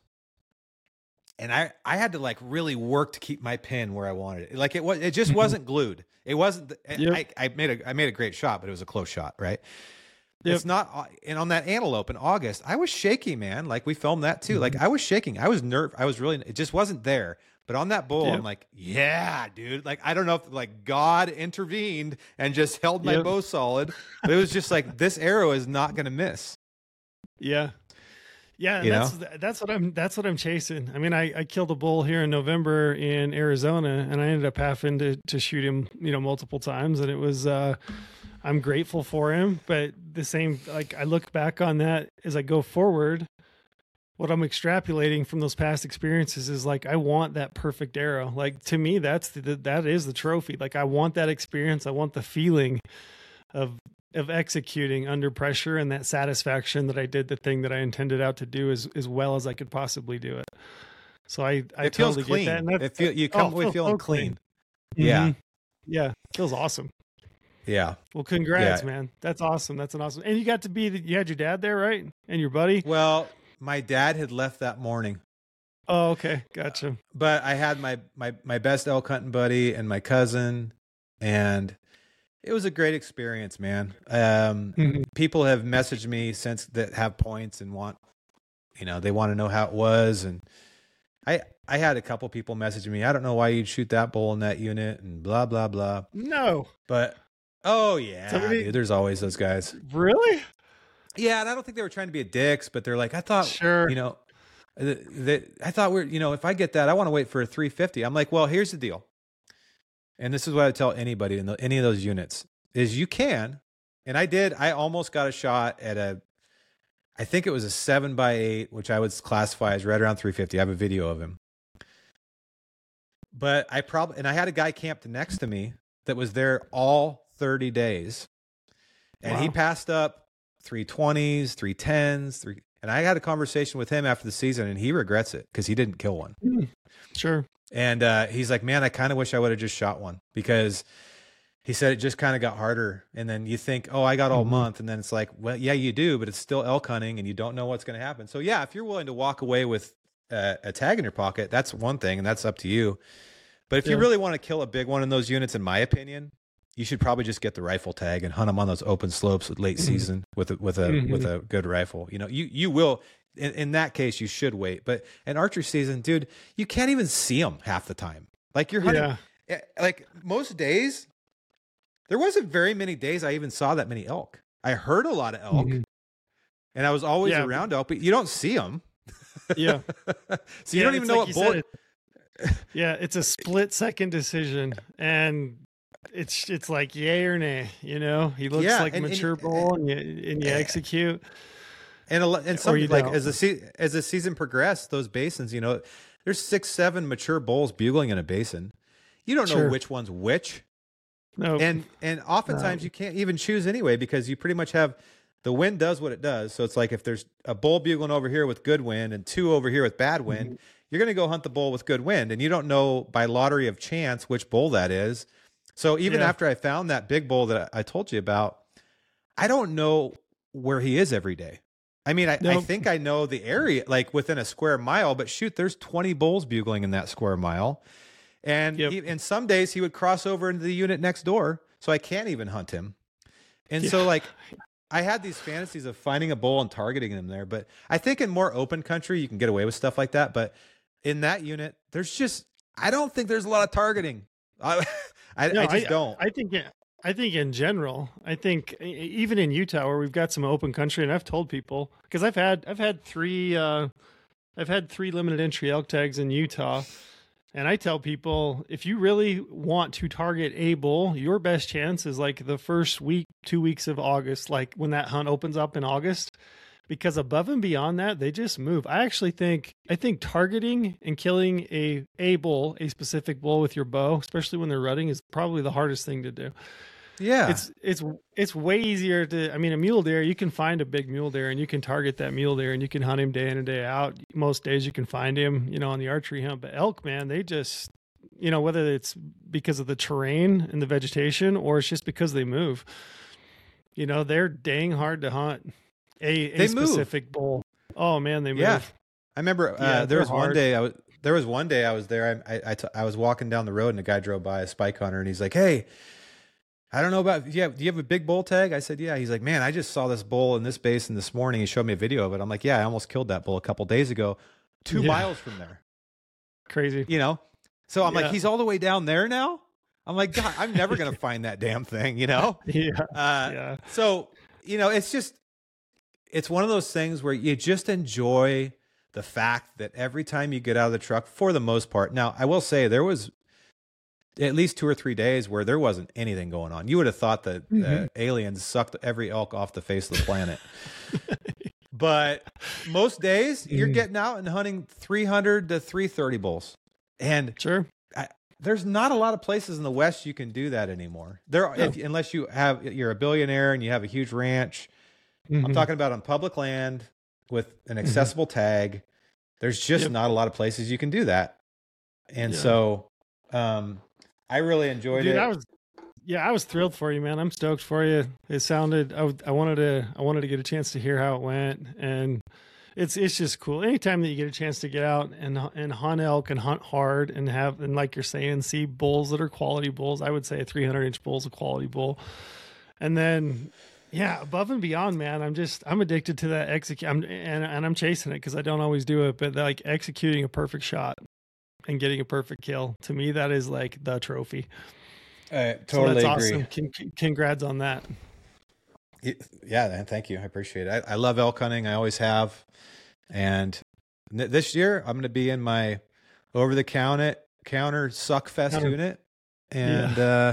And I, I had to like really work to keep my pin where I wanted it. Like it was, it just Mhm. wasn't glued. It wasn't, Yep. I, I made a, I made a great shot, but it was a close shot. Right. Yep. It's not, and on that antelope in August, I was shaky, man. Like we filmed that too. Mhm. Like I was shaking. I was nerve. I was really, it just wasn't there. But on that bull, Yep. I'm like, yeah, dude. Like, I don't know if like God intervened and just held my Yep. bow solid, but it was just like, this arrow is not going to miss. Yeah. Yeah, and You that's that's what I'm that's what I'm chasing. I mean, I, I killed a bull here in November in Arizona, and I ended up having to to shoot him, you know, multiple times, and it was uh, I'm grateful for him, but the same like I look back on that as I go forward. What I'm extrapolating from those past experiences is like I want that perfect arrow. Like to me, that's the, that is the trophy. Like I want that experience. I want the feeling of of executing under pressure and that satisfaction that I did the thing that I intended out to do as as well as I could possibly do it. So I I It feels totally clean. get that. And that's, It feel, you oh, come it away feels feeling so clean. clean. Yeah. Mhm. Yeah, feels awesome. Yeah. Well, congrats, Yeah. man. That's awesome. That's an awesome. And you got to be the, you had your dad there, right? And your buddy. Well, my dad had left that morning, Oh, okay, gotcha. but I had my, my, my best elk hunting buddy and my cousin, and it was a great experience, man. Um, Mhm. people have messaged me since that have points and want, you know, they want to know how it was. And I, I had a couple people message me, I don't know why you'd shoot that bull in that unit and blah, blah, blah. No, But, oh yeah, Somebody- dude, there's always those guys. really? Yeah. And I don't think they were trying to be a dicks, but they're like, I thought, Sure. you know, that I thought we're, you know, if I get that, I want to wait for a three fifty. I'm like, well, here's the deal. And this is what I tell anybody in the, any of those units is you can. And I did, I almost got a shot at a, I think it was a seven by eight, which I would classify as right around three fifty. I have a video of him, but I probably, and I had a guy camped next to me that was there all thirty days, and he Wow. passed up three twenties, three tens, three. And I had a conversation with him after the season, and he regrets it because he didn't kill one. Sure. And uh, he's like, man, I kind of wish I would have just shot one, because he said it just kind of got harder. And then you think, oh, I got all Mhm. month. And then it's like, well, yeah, you do, but it's still elk hunting and you don't know what's going to happen. So yeah, if you're willing to walk away with uh, a tag in your pocket, that's one thing, and that's up to you. But if you Yeah. really want to kill a big one in those units, in my opinion, you should probably just get the rifle tag and hunt them on those open slopes with late Mhm. season with a, with a Mhm. with a good rifle. You know, you you will. In, in that case, you should wait. But in archery season, dude, you can't even see them half the time. Like you're hunting, Yeah. eh, like most days, there wasn't very many days I even saw that many elk. I heard a lot of elk, Mhm. and I was always Yeah. around elk, but you don't see them. Yeah. So you Yeah, don't even it's know like what you bullet. said, Yeah, it's a split second decision, and it's it's like yay or nay. You know, he looks Yeah, like a and, mature and, bull, and you and you execute. And a, lo- and Or some you like don't. as the se- as the season progressed, those basins, you know, there's six, seven mature bulls bugling in a basin. You don't know Sure. which one's which, No, and and oftentimes you can't even choose anyway because you pretty much have the wind does what it does. So it's like if there's a bull bugling over here with good wind and two over here with bad wind, Mm-hmm. you're going to go hunt the bull with good wind, and you don't know by lottery of chance which bull that is. So even Yeah. after I found that big bull that I told you about, I don't know where he is every day. I mean, I, I Nope. think I know the area, like within a square mile, but shoot, there's twenty bulls bugling in that square mile. And Yep. he, and some days he would cross over into the unit next door, so I can't even hunt him. And so, like, I had these fantasies of finding a bull and targeting them there. But I think in more open country, you can get away with stuff like that. But in that unit, there's just, I don't think there's a lot of targeting. I, I, No, I just don't. I think I think in general, I think e- even in Utah where we've got some open country, and I've told people because I've had I've had three uh, I've had three limited entry elk tags in Utah, and I tell people if you really want to target a bull, your best chance is like the first week, two weeks of August, like when that hunt opens up in August. Because above and beyond that, they just move. I actually think I think targeting and killing a a bull, a specific bull with your bow, especially when they're rutting, is probably the hardest thing to do. Yeah. It's it's it's way easier to. I mean, a mule deer, you can find a big mule deer and you can target that mule deer and you can hunt him day in and day out. Most days you can find him, you know, on the archery hunt. But elk, man, they just, you know, whether it's because of the terrain and the vegetation or it's just because they move. You know, they're dang hard to hunt. A, a They move. specific bull. Oh man, they move. Yeah. I remember uh, Yeah, there they're was one hard. day I was there was one day I was there. I I, I, t- I was walking down the road and a guy drove by, a spike hunter, and he's like, "Hey, I don't know about yeah. Do you have a big bull tag?" I said, "Yeah." He's like, "Man, I just saw this bull in this basin this morning." He showed me a video of it. I'm like, "Yeah, I almost killed that bull a couple days ago, two Yeah. miles from there." Crazy. You know, so I'm Yeah. like, he's all the way down there now. I'm like, God, I'm never gonna find that damn thing. You know. Yeah. Uh, Yeah. So, you know, it's just, it's one of those things where you just enjoy the fact that every time you get out of the truck, for the most part. Now, I will say there was at least two or three days where there wasn't anything going on. You would have thought that uh, Mhm. aliens sucked every elk off the face of the planet. But most days you're Mm. getting out and hunting three hundred to three thirty bulls. And Sure. there's not a lot of places in the West you can do that anymore. There, No. if, unless you have, you're a billionaire and you have a huge ranch. I'm Mhm. talking about on public land with an accessible tag. There's just Yep. not a lot of places you can do that. And Yeah. so, um, I really enjoyed Dude, it. I was, yeah, I was thrilled for you, man. I'm stoked for you. It sounded, I, w- I wanted to, I wanted to get a chance to hear how it went, and it's, it's just cool. Anytime that you get a chance to get out and and hunt elk and hunt hard and have, and like you're saying, see bulls that are quality bulls. I would say a three hundred inch bull is a quality bull, and then. Yeah, above and beyond, man. I'm just I'm addicted to that execute. I'm and and I'm chasing it because I don't always do it, but like executing a perfect shot and getting a perfect kill, to me that is like the trophy. I So totally that's agree. awesome. Con- con- congrats on that. Yeah, man, thank you. I appreciate it. I, I love elk hunting. I always have. And n- this year I'm going to be in my over the counter counter suck fest Counter- unit, and uh,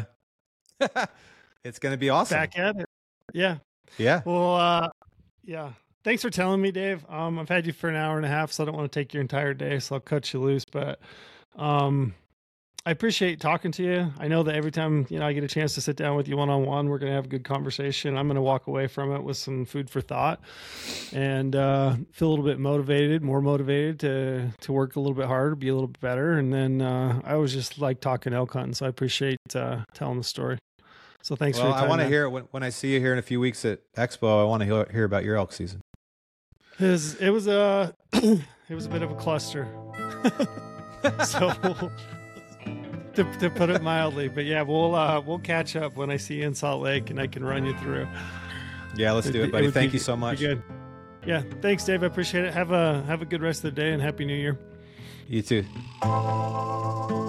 it's going to be awesome. Back at it. Yeah. Yeah. Well, uh, yeah. Thanks for telling me, Dave. Um, I've had you for an hour and a half, so I don't want to take your entire day, so I'll cut you loose. But um, I appreciate talking to you. I know that every time you know I get a chance to sit down with you one on one, we're going to have a good conversation. I'm going to walk away from it with some food for thought, and uh, feel a little bit motivated, more motivated to to work a little bit harder, be a little bit better. And then uh, I always just like talking elk hunting, so I appreciate uh, telling the story. So thanks Well, for your time. I want to man. hear it when, when I see you here in a few weeks at Expo. I want to hear, hear about your elk season. It was, it was a it was a bit of a cluster. So to to put it mildly, but yeah, we'll uh, we'll catch up when I see you in Salt Lake and I can run you through. Yeah, let's do it, buddy. would Thank be- you so be much. Good. Yeah, thanks, Dave. I appreciate it. Have a have a good rest of the day and happy New Year. You too.